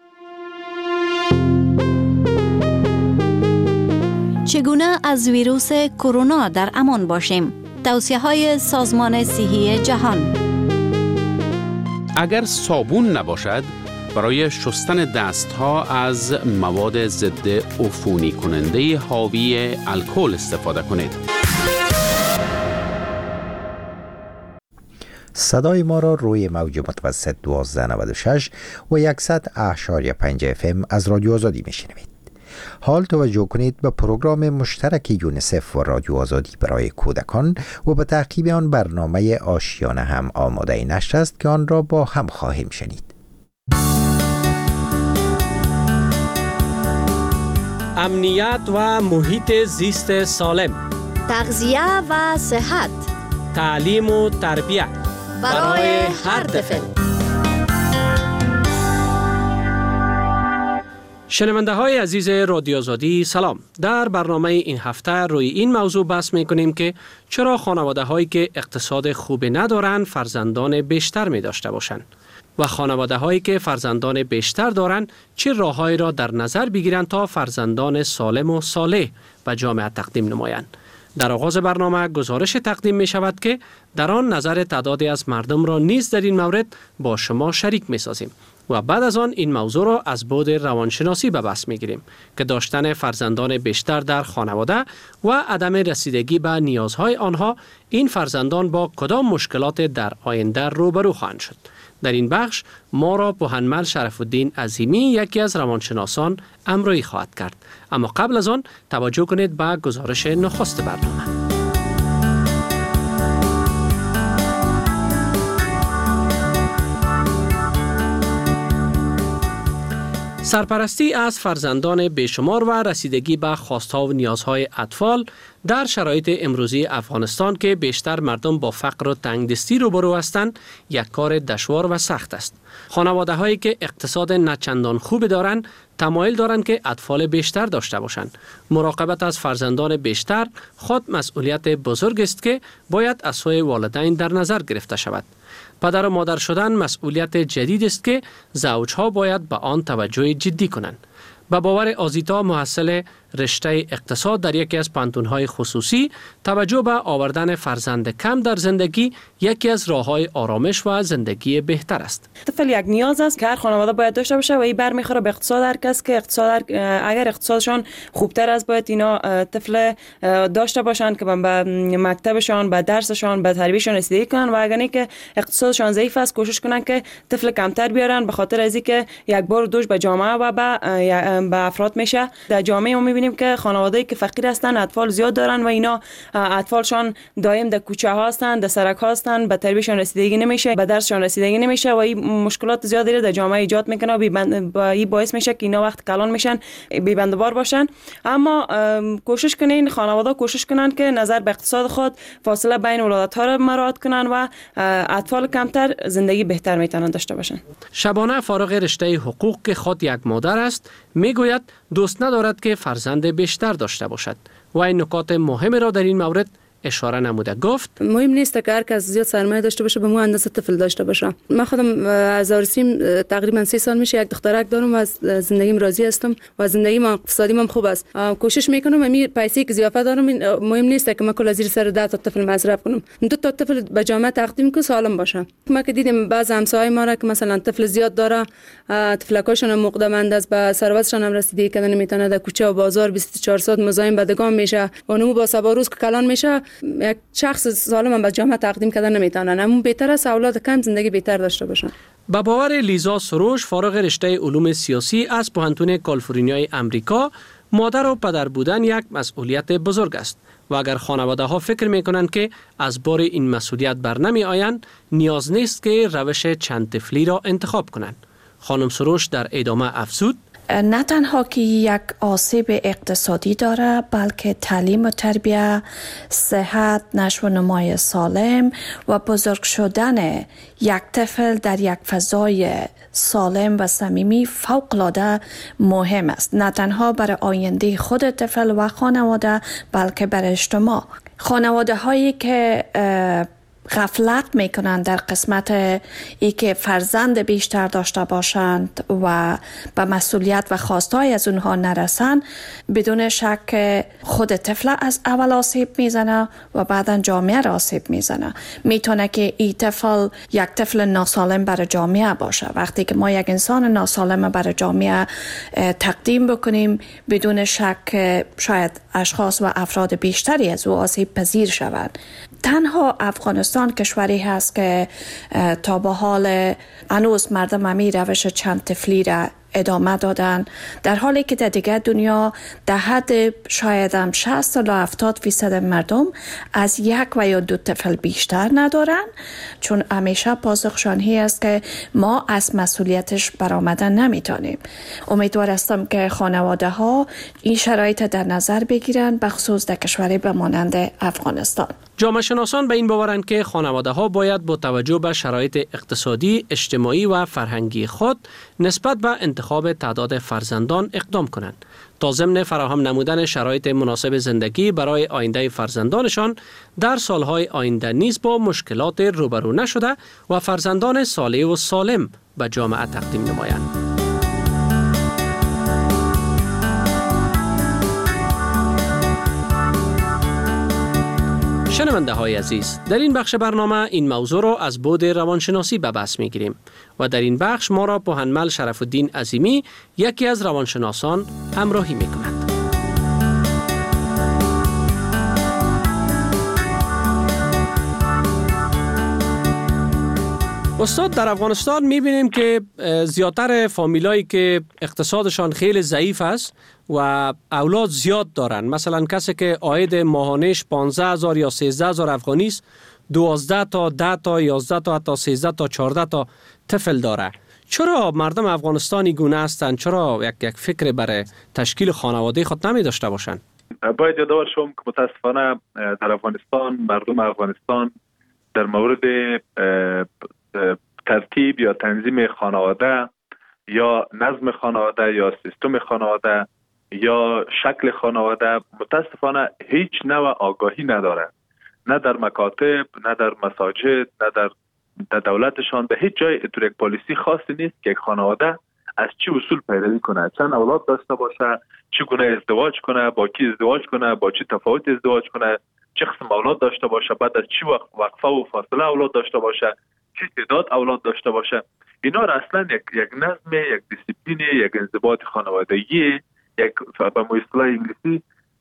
چگونه از ویروس کرونا در امان باشیم؟ توصیه‌های سازمان صحی جهان. اگر صابون نباشد برای شستن دستها از مواد ضد عفونی کننده حاوی الکل استفاده کنید. صدای ما را روی موج متوسط 1296 و 100.5 FM از رادیو آزادی میشنوید. حال توجه کنید به پروگرام مشترک یونیسف و رادیو آزادی برای کودکان و به تعقیب آن برنامه آشیانه هم آماده نشر است که آن را با هم خواهیم شنید. امنیت و محیط زیست سالم، تغذیه و صحت، تعلیم و تربیت برای هر طفل. شنونده های عزیز رادیو آزادی سلام. در برنامه این هفته روی این موضوع بحث می کنیم که چرا خانواده هایی که اقتصاد خوبی ندارند فرزندان بیشتر می داشته باشند و خانواده هایی که فرزندان بیشتر دارند چه راههایی را در نظر بگیرند تا فرزندان سالم و صالح به جامعه تقدیم نمایند. در آغاز برنامه گزارش تقدیم می شود که در آن نظر تعدادی از مردم را نیز در این مورد با شما شریک می سازیم و بعد از آن این موضوع را از بعد روانشناسی به بحث می گیریم که داشتن فرزندان بیشتر در خانواده و عدم رسیدگی به نیازهای آنها این فرزندان با کدام مشکلات در آینده روبرو خواهند شد. در این بخش ما را پوهنمل شرف الدین عظیمی یکی از روانشناسان همراهی خواهد کرد. اما قبل از آن توجه کنید به گزارش نخست برنامه. سرپرستی از فرزندان بیشمار و رسیدگی به خواست‌ها و نیازهای اطفال در شرایط امروزی افغانستان که بیشتر مردم با فقر و تنگدستی روبرو هستند یک کار دشوار و سخت است. خانواده‌هایی که اقتصاد نچندان خوبی دارند تمایل دارند که اطفال بیشتر داشته باشند. مراقبت از فرزندان بیشتر خود مسئولیت بزرگ است که باید از سوی والدین در نظر گرفته شود. پدر و مادر شدن مسئولیت جدید است که زوجها باید به آن توجه جدی کنند. به باور آزیتا محصل رشته اقتصاد در یکی از پانتون‌های خصوصی، توجه به آوردن فرزند کم در زندگی یکی از راه‌های آرامش و زندگی بهتر است. طفل یک نیاز است که هر خانواده باید داشته باشه و این برمیخوره به اقتصاد هر کس که اگر اقتصادشان خوبتر است باید اینا طفل داشته باشند که به مکتبشان، به درسشان، به تربیتشان رسیدگی کنن و اگر نه که اقتصادشان ضعیف است کوشش کنن که طفل کمتر بیارن، به خاطر از اینکه یک بار دوش به جامعه و به افراد میشه. در جامعه ما میبینیم که خانواده‌ای که فقیر هستن اطفال زیاد دارن و اینا اطفالشان دائم در کوچه ها هستن، در سرک ها هستن، به تربیتشان رسیدگی نمیشه، به درسشان رسیدگی نمیشه و این مشکلات زیادی در جامعه ایجاد میکنه و این باعث میشه که اینا وقت کلان میشن، بی‌بندوبار باشن. اما کوشش کنین خانواده کوشش کنن که نظر به اقتصاد خود فاصله بین ولادت ها را مراعات کنن و اطفال کمتر زندگی بهتر میتونن داشته باشن. شبانه فارغ رشته حقوق که خود یک مادر است میگوید دوست ندارد که فرزند بیشتر داشته باشد و این نکات مهم را در این مورد اشاره نموده. گفت مهم نیست که هر کس زیاد سرمایه داشته باشه به مو اندازه طفل داشته باشه. من خودم از آرسیم تقریبا 3 سال میشه یک دخترک دارم و از زندگیم راضی هستم و زندگیم اقتصادیم خوب است. کوشش میکنم همین پیسه که زیافت دارم مهم نیست که من کل زیر سر 10 تا طفل مصرف کنم. 2 تا طفل به جامعه تقدیم کنم سالم باشه. ما که دیدیم بعض همسایه‌های ما را که مثلا طفل زیاد داره، طفلکاشون مقدمند است، به ثروتشون هم رسیدگی کردن نمیتونه، در کوچه و بازار 24 ساعت مزاحم بدگان میشه و نمو با سبا روز که کلان میشه یک شخص سالم هم به جامعه تقدیم کردن نمیتونن. اما بهتر است اولاد کم زندگی بهتر داشته باشن. با باور لیزا سروش فارغ رشته علوم سیاسی از پوهنتون کالیفرنیای امریکا، مادر و پدر بودن یک مسئولیت بزرگ است و اگر خانواده ها فکر میکنند که از بار این مسئولیت بر نمی آیند، نیاز نیست که روش چند طفلی را انتخاب کنند. خانم سروش در ادامه افزود: نه تنها که یک آسیب اقتصادی داره، بلکه تعلیم و تربیه، صحت، نشو و نمای سالم و بزرگ شدن یک طفل در یک فضای سالم و صمیمی فوق‌العاده مهم است. نه تنها برای آینده خود طفل و خانواده، بلکه برای اجتماع. خانواده هایی که غفلت میکنند در قسمت ای که فرزند بیشتر داشته باشند و به مسئولیت و خواستهای از اونها نرسند، بدون شک خود طفل از اول آسیب میزنه و بعدا جامعه را آسیب میزنه. میتونه که این طفل یک طفل ناسالم برای جامعه باشه. وقتی که ما یک انسان ناسالم برای جامعه تقدیم بکنیم، بدون شک شاید اشخاص و افراد بیشتری از او آسیب پذیر شوند. تنها افغانستان کشوری هست که تا به حال هنوز مردم همین روش چند طفلی را ادامه دادن، در حالی که در دیگر دنیا در حد شاید هم 60 تا 70% مردم از یک و یا 2 طفل بیشتر ندارن، چون همیشه پاسخشان است که ما از مسئولیتش برآمدن نمیتونیم. امیدوار هستم که خانواده ها این شرایط در نظر بگیرن، بخصوص در کشوری به مانند افغانستان. جامعه شناسان به این باورند که خانواده ها باید با توجه به شرایط اقتصادی، اجتماعی و فرهنگی خود نسبت به انتخاب تعداد فرزندان اقدام کنند تا ضمن فراهم نمودن شرایط مناسب زندگی برای آینده فرزندانشان در سالهای آینده نیز با مشکلات روبرو نشده و فرزندان صالح و سالم به جامعه تقدیم نمایند. شنونده های عزیز، در این بخش برنامه این موضوع را از بعد روانشناسی به بحث می گیریم و در این بخش ما را پوهنمل شرف الدین عظیمی، یکی از روانشناسان، همراهی می کند. استاد، در افغانستان می‌بینیم که زیادتر فامیلایی که اقتصادشان خیلی ضعیف است و اولاد زیاد دارن، مثلا کسی که عاید ماهانش 15,000 یا 13,000 افغانی است، 12 تا 10 تا 11 تا حتی 13 تا 14 تا طفل داره. چرا مردم افغانستانی گونه هستند؟ چرا یک فکر برای تشکیل خانواده خود نمی داشته باشند؟ باید یادآور شوم که متاسفانه در افغانستان، مردم افغانستان در مورد ترتیب یا تنظیم خانواده یا نظم خانواده یا سیستم خانواده یا شکل خانواده متاسفانه هیچ نوع آگاهی نداره، نه در مکاتب، نه در مساجد، نه در در دولتشان به هیچ جای یک پالیسی خاصی نیست که یک خانواده از چی اصول پیروی کنه، چند اولاد داشته باشه، چگونه ازدواج کنه، با کی ازدواج کنه، با چه تفاوت ازدواج کنه، چه قسم اولاد داشته باشه، بعد از چی وقفه و فاصله اولاد داشته باشه، چه تعداد اولاد داشته باشه. اینا را اصلا یک نظم، یک دیسیپلین، یک انضباط خانوادگی، یک به اصطلاح انگلیسی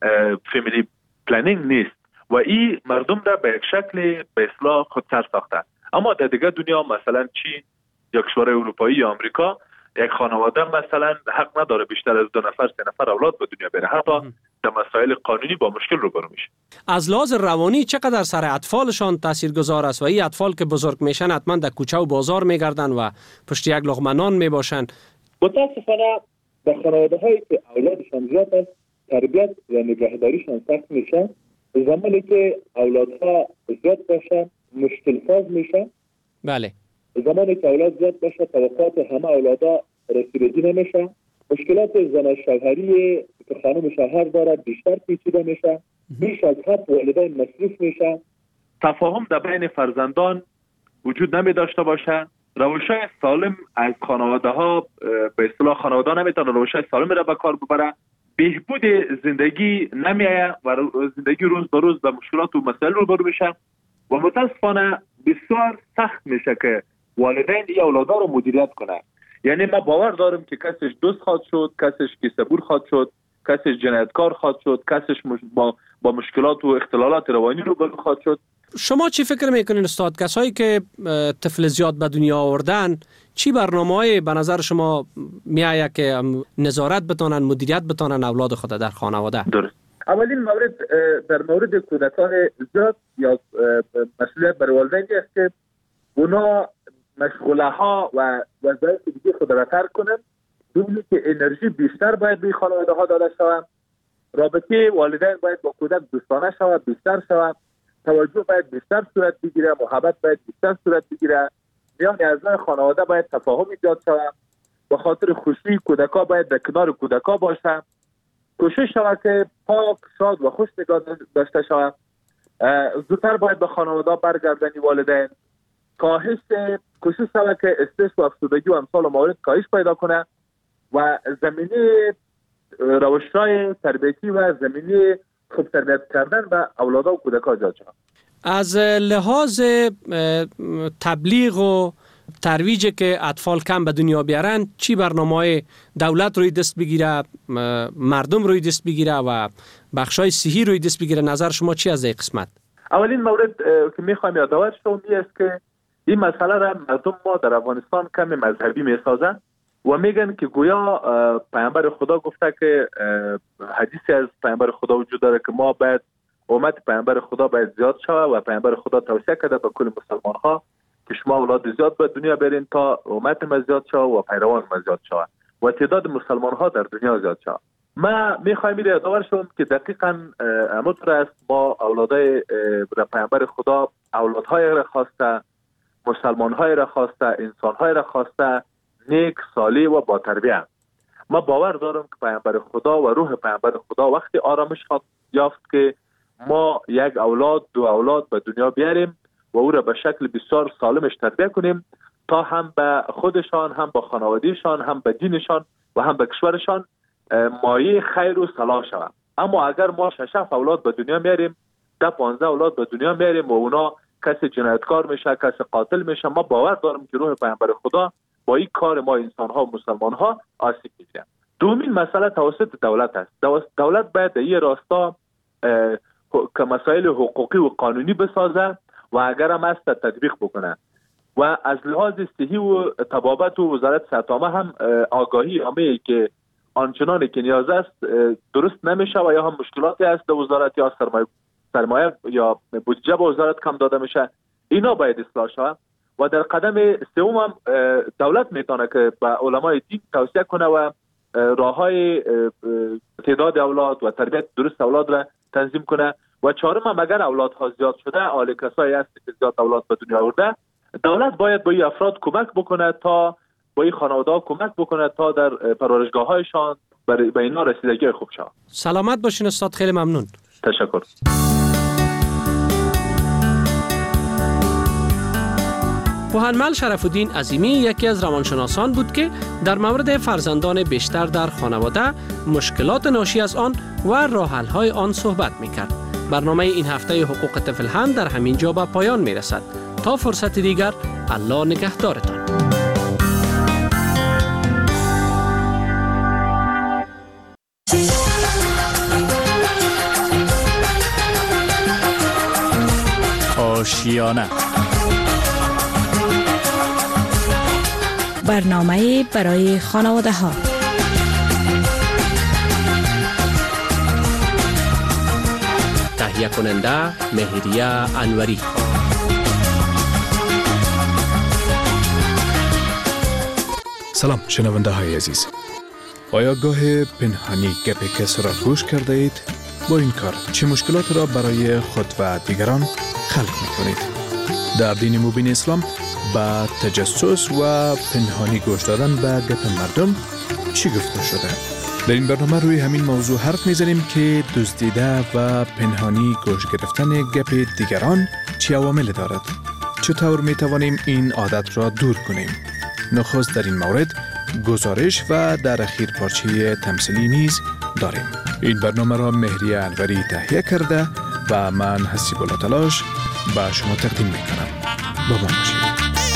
فامیلی پلنینگ نیست و این مردم را به یک شکل به اصطلاح خودسر ساخته. اما در دیگه دنیا مثلا چین یا کشور اروپایی یا آمریکا یک خانواده مثلا حق نداره بیشتر از 2 نفر 3 نفر اولاد به دنیا بره، حتی در مسائل قانونی با مشکل روبرو میشه. از لحاظ روانی چقدر سر اطفالشان تاثیرگذار است و این اطفال که بزرگ میشن حتما در کوچه و بازار میگردن و پشت یک لقمه نان میباشن. متاسفانه در خانواده هایی که اولادشان زیاد است تربیت و نگهداریشان سخت میشه. زمانی که اولادها زیاد باشن مشکل ساز میشه. بله. زمانی که اولاد زیاد باشه توقعات همه اولادا رسیدگی نمیشه. مشکلات زن شوهری که خانم شوهر دارد بیشتر پیچیده میشه. بیش از حد والدین مصروف میشه. تفاهم در بین فرزندان وجود نمی داشته باشه. روش‌های سالم از خانواده ها به اصطلاح خانواده نمیتونه روش‌های سالم را به کار ببره. بهبود زندگی نمیآید و زندگی روز به روز به مشکلات و مسائل روبرو میشه و متاسفانه بسیار سخت میشه که والدین این اولادا رو مدیریت کنه. یعنی ما باور دارم که کسش دوست خواهد شد، کسش کیسه‌بور خواهد شد، کسش جنایتکار خواهد شد، کسش با مشکلات و اختلالات روانی روبرو خواهد شد. شما چی فکر میکنین استاد؟ کسایی که طفل زیاد به دنیا آوردن چی برنامه‌ای به نظر شما میآید که نظارت بتونن، مدیریت بتونن اولاد خود در خانواده؟ درست. اولین مورد در مورد کودکان زیاد یا مسئولیت بر والدین است که اونا مشغله ها و وظایف دیگه خود را ترک کنند. دومی که انرژی بیشتر باید به خانواده ها داده شود. رابطه والدین باید با کودک دوستانه شود، بیشتر شود. توجه باید بیشتر صورت بگیره، محبت باید بیشتر صورت بگیره. میان اعضای خانواده باید تفاهم ایجاد شود. به خاطر خوشی کودکا باید در کنار کودکا باشن. کوشش شود که پاک، شاد و خوش نگاه داشته شود. زودتر باید به خانواده برگردنی والدین. کوشش شود که استرس و افسردگی و امثال موارد کاهش پیدا کنه و زمینه روش‌های تربیتی و زمینه خوب تربیت کردن به اولادها و کودک‌ها ایجاد شود. از لحاظ تبلیغ و ترویج که اطفال کم به دنیا بیارن چی برنامه‌های دولت روی دست بگیره، مردم روی دست بگیره و بخشای صحی روی دست بگیره؟ نظر شما چی از این قسمت؟ اولین مورد که میخوایم یادآور شوم این است که این مسئله را مردم ما در افغانستان کم مذهبی میسازن و میگن که گویا پیامبر خدا گفته که حدیثی از پیامبر خدا وجود داره که ما باید امت پیامبر خدا باید زیاد شود و پیامبر خدا توصیه کرده به کل مسلمان ها که شما اولاد زیاد به دنیا برین تا امت ما زیاد شود و پیروان ما زیاد شود و تعداد مسلمان ها در دنیا زیاد شود. ما میخوایم این یادآور شوم که دقیقاً همونطور است ما اولادای پیامبر خدا اولادهای را خواسته، مسلمانهای را خواسته، انسانهای را خواسته نیک، صالح و با تربیت. ما باور دارم که پیامبر خدا و روح پیامبر خدا وقتی آرامش یافت که ما یک اولاد، 2 اولاد به دنیا بیاریم و او را به شکل بسیار سالمش تربیت کنیم تا هم به خودشان، هم به خانوادهشان، هم به دینشان و هم به کشورشان مایه خیر و صلاح شود. اما اگر ما 6 اولاد به دنیا میاریم، 10-15 اولاد به دنیا میاریم و اونا کسی جنایتکار میشه، کسی قاتل میشه، ما باور دارم که روح پیامبر خدا با این کار ما انسان‌ها و مسلمان‌ها آسیب می‌بینه. دومین مسئله توسط دولت است. دولت باید در این راستا که مسائل حقوقی و قانونی بسازه و اگر هم است تطبیق بکنه و از لحاظ صحی و طبابت و وزارت صحت عامه هم آگاهی عامه که آنچنانی که نیاز است درست نمیشه و یا هم مشکلاتی است در وزارت یا سرمایه یا بودجه به وزارت کم داده میشه، اینا باید اصلاح شود. و در قدم سوم هم دولت میتونه که به علمای دین توصیه کنه و راههای تعداد اولاد و تربیت درست اولاد را تنظیم کنه و چهارم هم اگر اولادها زیاد شده، حال کسایی هست که زیاد اولاد به دنیا آورده، دولت باید با این افراد کمک بکنه تا با این خانواده‌ها کمک بکنه تا در پرورشگاه‌هایشان به اینا رسیدگی خوب شود. سلامت باشین استاد، خیلی ممنون. تشکر. کوهنمل شرف الدین عظیمی یکی از روانشناسان بود که در مورد فرزندان بیشتر در خانواده، مشکلات ناشی از آن و راه حل‌های آن صحبت می‌کرد. برنامه این هفته حقوق طفل هم در همین جا به پایان می‌رسد. تا فرصت دیگر، الله نگهدارتان. آشیانه برنامه برای خانواده ها. تهیه کننده مهریه انوری. سلام شنونده های عزیز. آیا گاه پنهانی گپ کس را گوش کرده اید؟ با این کار چه مشکلات را برای خود و دیگران خلق می‌کنید؟ در دین مبین اسلام با تجسس و پنهانی گوش دادن به گپ مردم چی گفته شده؟ در این برنامه روی همین موضوع حرف میزنیم که دزدیده و پنهانی گوش گرفتن گپ دیگران چه عوامل دارد؟ چطور میتوانیم این عادت را دور کنیم؟ نخست در این مورد گزارش و در اخیر پارچه تمثیلی نیز داریم. این برنامه را مهریه انوری تهیه کرده و من حسیب الله تلاش به شما تقدیم میکنم. با ما باشید.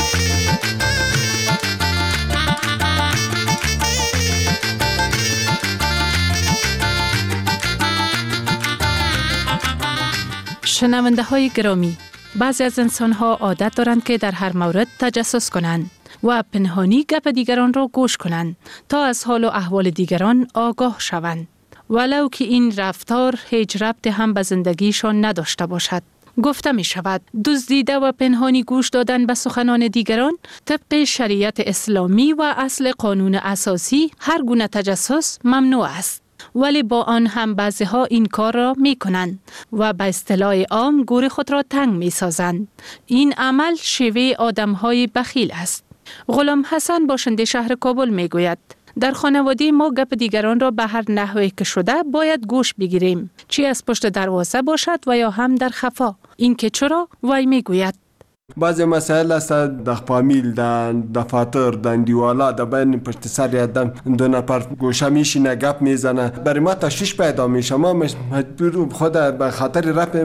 شنونده های گرامی، بعضی از انسان ها عادت دارند که در هر مورد تجسس کنند و پنهانی گپ دیگران را گوش کنند تا از حال و احوال دیگران آگاه شوند، ولو که این رفتار هیچ ربط هم به زندگیشان نداشته باشد. گفته می شود دزدیده و پنهانی گوش دادن به سخنان دیگران طبق شریعت اسلامی و اصل قانون اساسی هر گونه تجسس ممنوع است، ولی با آن هم بعضی ها این کار را می کنند و به اصطلاح عام گور خود را تنگ می سازند. این عمل شیوه آدم های بخیل است. غلام حسن باشنده شهر کابل می گوید در خانواده ما گپ دیگران را به هر نحوی که شده باید گوش بگیریم، چی از پشت دروازه باشد و یا هم در خفا. این که چرا؟ وی می گوید بعضی مسائل است در فامیل، در دفاتر، در دیوالا، در بین پشت سر آدم دو نفر گوشه میشینه گپ میزنه، برای ما تشویش پیدا میشه. ما مجبور خود به خاطر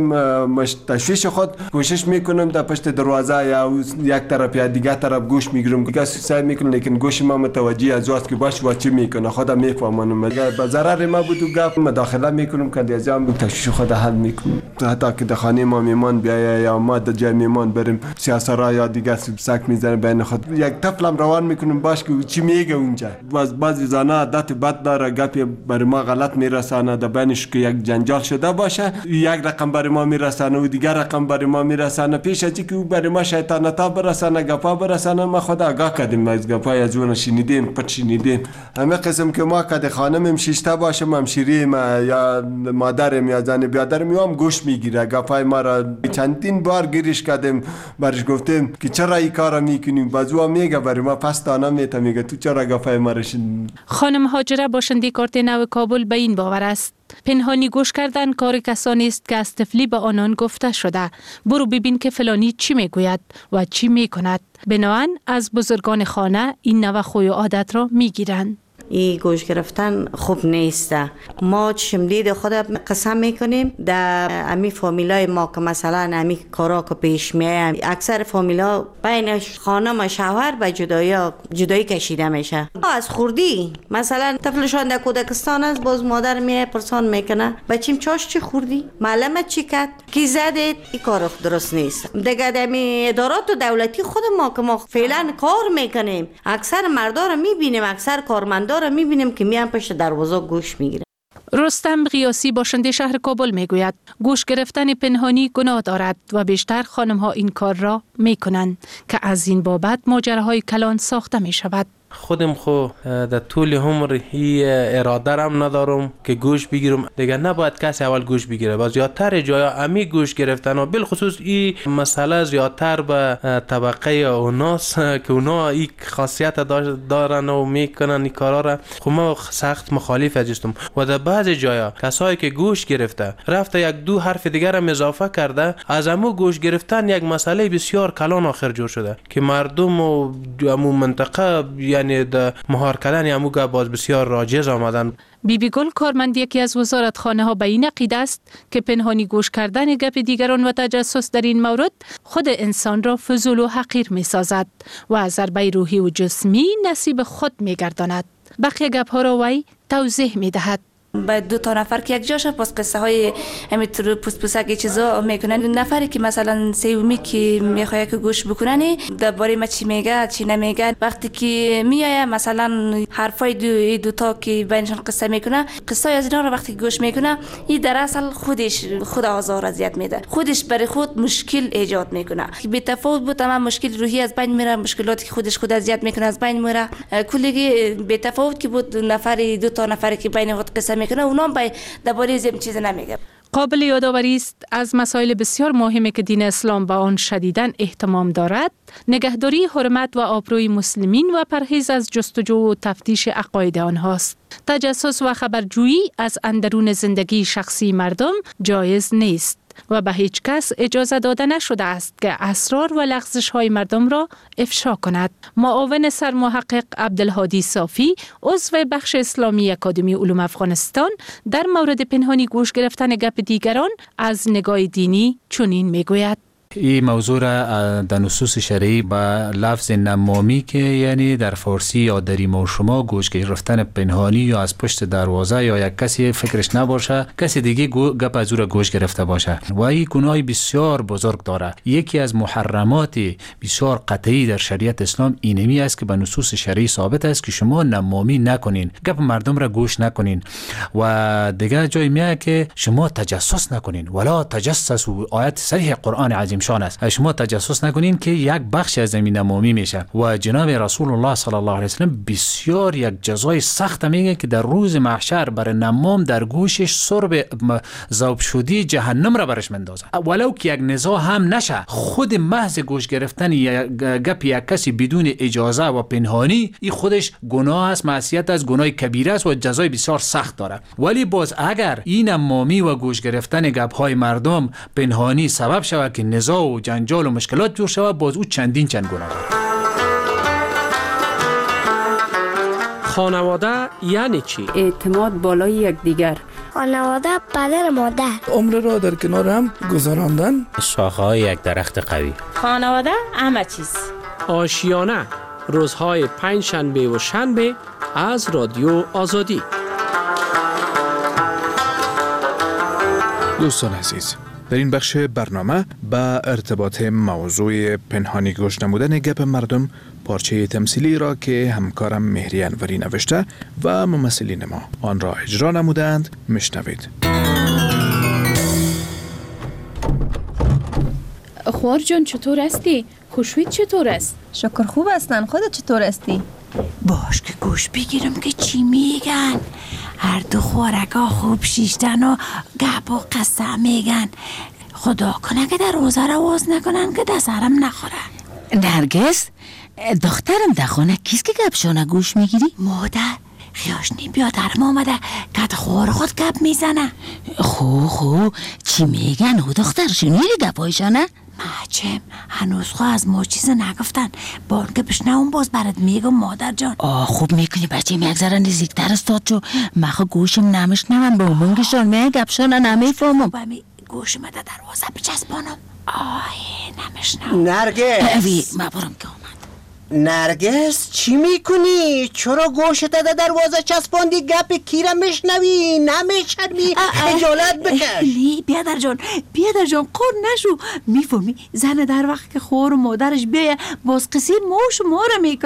رفع تشویش خود کوشش میکنم در پشت دروازه یا یک طرف یا دیگه طرف گوش میگیرم، دیگه سعی میکنم لیکن گوش ما متوجه از وقت که باش و چی میکنه خودم میفهمم. اگر به ضرر ما بود گپ مداخله میکنم که دیگه تشویش خود حل میکنم. حتی که در خانه ما میمان بیاید یا ما در جای میمان بریم سیاسرا یا دیگه سک میزنه بین خود، یک طفلم روان میکنم باش که چی میگه اونجا. بعضی زنا عادت بد داره، گپی برای ما غلط میرسانه، در بینش که یک جنجال شده باشه یک رقم برای ما میرسانه و دیگر رقم برای ما میرسانه. پیش از اینکه برای ما شیطانتا برسانه، گپا برسانه، ما خود آگاه کردیم از گپای از اون شنیدیم، پت شنیدیم. همه قسم که ما کد خانمم شیشته باشه، همشیریم یا مادرم یا زن بیادرم میام گوش میگیره گپای ما را. چندین بار گیرش کردیم، برش گفتیم که چرا این کارا میکنیم، بازو میگه برای ما پس دانا میگه تو چرا گفای ما رشین. خانم هاجره باشنده کارت نو کابل به این باور است پنهانی گوش کردن کار کسانی است که از طفلی به آنان گفته شده برو ببین که فلانی چی میگوید و چی میکند. بنابراین از بزرگان خانه این نوع خوی و عادت را میگیرند. این گوش گرفتن خوب نیسته. ما چشمدید خود قسم میکنیم در امی فامیلای ما که مثلا امی کارا که پیش میه، اکثر فامیلا بین خانم و شوهر به جدایی کشیده میشه. از خوردی مثلا طفلشان در کودکستان است، باز مادر میه پرسان میکنه بچیم چاش چی خوردی، معلمت چی کرد، کی زدید. این کار درست نیست. دیگه امی ادارات دولتی خود ما که ما فعلا کار میکنیم، اکثر مردا رو میبینیم، اکثر کارمندا رو میبینیم که میان پشت دروازه گوش میگیرن. رستم قیاسی باشنده شهر کابل میگوید گوش گرفتن پنهانی گناه دارد و بیشتر خانم ها این کار را میکنند که از این بابت ماجراهای کلان ساخته میشود. خودم خو در طول عمر هی اراده رم ندارم که گوش بگیرم. دیگه نباید کسی اول گوش بگیره. با زیادتر جایا امی گوش گرفتن و بالخصوص این مسئله زیادتر به طبقه اوناست که اونا این خاصیت دارن و میکنن این کارا را. خب ما سخت مخالف هستم و در بعض جایا کسایی که گوش گرفته رفته یک دو حرف دیگر هم اضافه کرده، از امو گوش گرفتن یک مسئله بسیار کلان آخر جور شده که مردم و امو منطقه یعنی در مهار کردن امو باز بسیار راجز آمدن. بیبی گل کارمند یکی از وزارتخانه ها به این عقیده است که پنهانی گوش کردن گپ دیگران و تجسس در این مورد خود انسان را فضول و حقیر می سازد و از ضربه روحی و جسمی نصیب خود می گرداند. بقیه گپ ها را وی توضیح می دهد. باید 2 نفر که یک جاشه پس قصه های همینطور پوسپوسک چیزا میکنن. نفری که مثلا سیومی که میخواد که گوش بکنن درباره ما چی میگه چی نمیگه، وقتی که میایه مثلا حرفای دو تا که بینشان قصه میکنه، قصه از اینا رو وقتی گوش میکنه این در اصل خود آزار اذیت میده، خودش برای خود مشکل ایجاد میکنه. بی تفاوت بود تمام مشکل روحی از بین میره، مشکلاتی که خود اذیت میکنه از بین میره. کلی بی تفاوت که بود 2 تا نفری که بین خود قصه میکنه اونام درباره زم چیز نمیگه. قابل یادآوری است از مسائل بسیار مهمی که دین اسلام به آن شدیداً اهتمام دارد، نگهداری حرمت و آبروی مسلمین و پرهیز از جستجو و تفتیش عقاید آنهاست. تجسس و خبرجویی از اندرون زندگی شخصی مردم جایز نیست و به هیچ کس اجازه داده نشده است که اسرار و لغزش های مردم را افشا کند. معاون سرمحقق عبدالهادی صافی، عضو بخش اسلامی اکادمی علوم افغانستان، در مورد پنهانی گوش گرفتن گپ دیگران از نگاه دینی چنین میگوید: این موضوع را در نصوص شرعی با لفظ نمامی که یعنی در فارسی یا در ما و شما گوش گرفتن پنهانی یا از پشت دروازه یا یک کسی فکرش نباشه کسی دیگه گپ از او را گوش گرفته باشه و این گناه بسیار بزرگ داره. یکی از محرمات بسیار قطعی در شریعت اسلام اینمی است که به نصوص شرعی ثابت است که شما نمامی نکنین، گپ مردم را گوش نکنین و دیگه جای میاد که شما تجسس نکنین. ولا تجسسوا، آیت صریح قرآن عظیم شان است، شما تجسس نکنین که یک بخش از زمین نمامی میشه. و جناب رسول الله صلی الله علیه و سلم بسیار یک جزای سخت میگه که در روز محشر برای نمام در گوشش سرب ذوب شدی جهنم را برش مندازه، ولو که یک نزاع هم نشه. خود محض گوش گرفتن گپ یک کسی بدون اجازه و پنهانی این خودش گناه است، معصیت است، گناه کبیره است و جزای بسیار سخت داره. ولی باز اگر این نمامی و گوش گرفتن گپ های مردم پنهانی سبب شود که نزاع و جنجال و مشکلات جور شود، باز او چندین چند گناه داره. خانواده یعنی چی؟ اعتماد بالای یکدیگر. خانواده پدر مادر. عمر را در کنار هم گذراندن. شاخه‌های یک درخت قوی. خانواده همه چیز. آشیانه، روزهای 5 شنبه و شنبه از رادیو آزادی. دوستان عزیز، در این بخش برنامه با ارتباط موضوع پنهانی گوش نمودن گپ مردم پارچه تمثیلی را که همکارم مهری انوری نوشته و ممثلین ما آن را اجرا نمودند میشنوید. خوار جان چطور هستی؟ خوشوید چطور است؟ شکر خوب هستن. خودت چطور هستی؟ باش که گوش بگیرم که چی میگن. هر دو خوارگاه خوب شیشتن و گپ و قصه میگن. خدا کنه که در روزه را واز نکنن که دسترم نخوره. نرگس دخترم در خانه کیست که گپشانه گوش میگیری؟ مادر خیاشنی بیادرم آمده که خوار خود گپ میزنه. خو چی میگن او دختر؟ شنیدی گپایشانه؟ ماچم هنوز خو از ما چیز نگفتن. بان که بشنوم باز برات میگم مادر جان. خوب میکنی بچه یک ذره نزدیکتر استاد چو مخو گوشم نمیشنون با منگشان میگه گپشانه نمیفهمم. گوشم در دروازه بچسبانم. نمیشنم. نرگس ما برم که اومد. نرگس چی میکنی؟ چرا گوشت در دروازه چسباندی؟ گپ کیره میشنوی؟ نمیشنوی؟ خجالت بکش. لی بیادر جان قر نشو. میفهمی زن در وقت که خور و مادرش بیه باز قصیر موش ما را میکنه.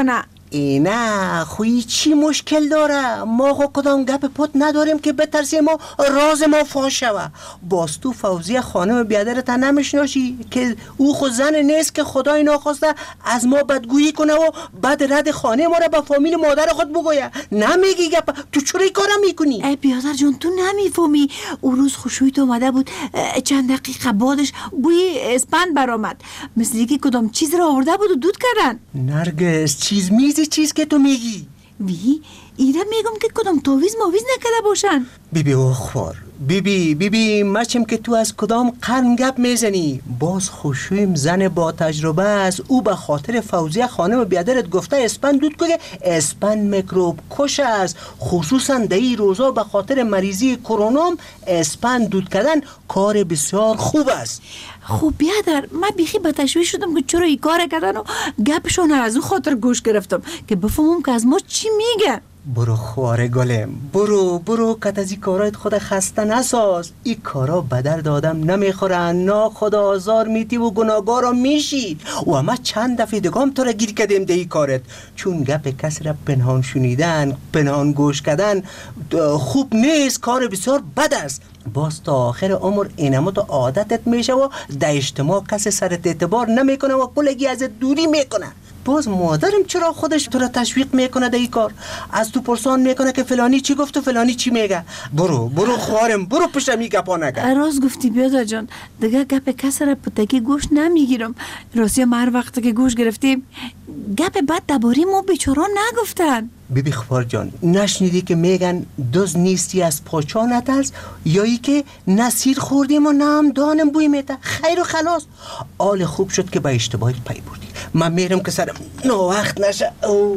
اینه خوی چی مشکل داره؟ ما خو کدام گپ پت نداریم که بترسیم ما راز ما فاش شوه. باز تو فوزیه خانم بیادرت نمیشناسی که او خود زن نیست که خدای ناخواسته از ما بدگویی کنه و بعد رد خانه ما را به فامیل مادر خود بگویه؟ نمیگی گپ؟ تو چرا این کارا میکنی؟ ای بیادر جان تو نمیفهمی. اون روز خوشویت اومده بود، چند دقیقه بعدش بوی اسپند برآمد، مثل اینکه کدام چیز را آورده بود و دود کردن. نرگس چیز میزی چیز که تو میگی؟ بی ایره میگم که کدام تویز مویز نکده باشن. بیبی اخوار بیبی مچم که تو از کدام قرن گپ میزنی؟ باز خوشویم زن با تجربه است. او به خاطر فوزیه خانم بیادرت گفته اسپند دود که اسپند میکروب کش است، خصوصا در این روزا به خاطر مریضی کرونا اسپند دود کردن کار بسیار خوب است. خوب بیادر من بیخی به تشویش شدم که چرا این کار کردن و گپشون از اون خاطر گوش گرفتم که بفهمم که از ما چی میگه. برو خواره گلم، برو کت از این کارایت خود خسته نساز. این کارا به درد آدم نمیخورن، نا خدا آزار میتی و گناهگارا میشی. و ما چند دفعه دگام تو را گیر کردیم ده ای کارت، چون گپ کسی را پنهان شنیدن، پنهان گوش کردن خوب نیست، کار بسیار بد است. باز تا آخر عمر اینمو تو عادتت میشه و در اجتماع کسی سرت اعتبار نمیکنه و کلگی ازت دوری میکنه. باز مادرم چرا خودش تو را تشویق میکنه در این کار؟ از تو پرسان میکنه که فلانی چی گفت و فلانی چی میگه. برو خوارم، برو پشت می گپا نکن. راست گفتی بیادر جان، دیگه گپ کسی را پتکی گوش نمیگیرم. راستی ما هر وقت که گوش گرفتیم گپ بد درباره ما بیچارا نگفتن. بیبی خوار جان، نشنیدی که میگن دوز نیستی از پاچا نترس، یا ای که نسیر خوردیم و نام دانم بوی میته؟ خیر و خلاص. آل خوب شد که با اشتباهی پی بردی. من میرم که سرم ناوقت نشه.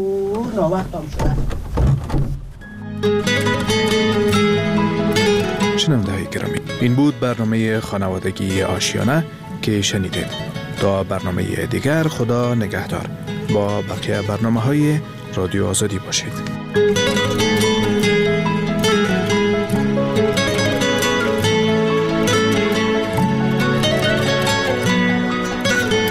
ناوقت هم شده. شنونده های گرامی، این بود برنامه خانوادگی آشیانه که شنیدید. تا برنامه دیگر خدا نگهدار. با بقیه برنامه های رادیو آزادی باشید.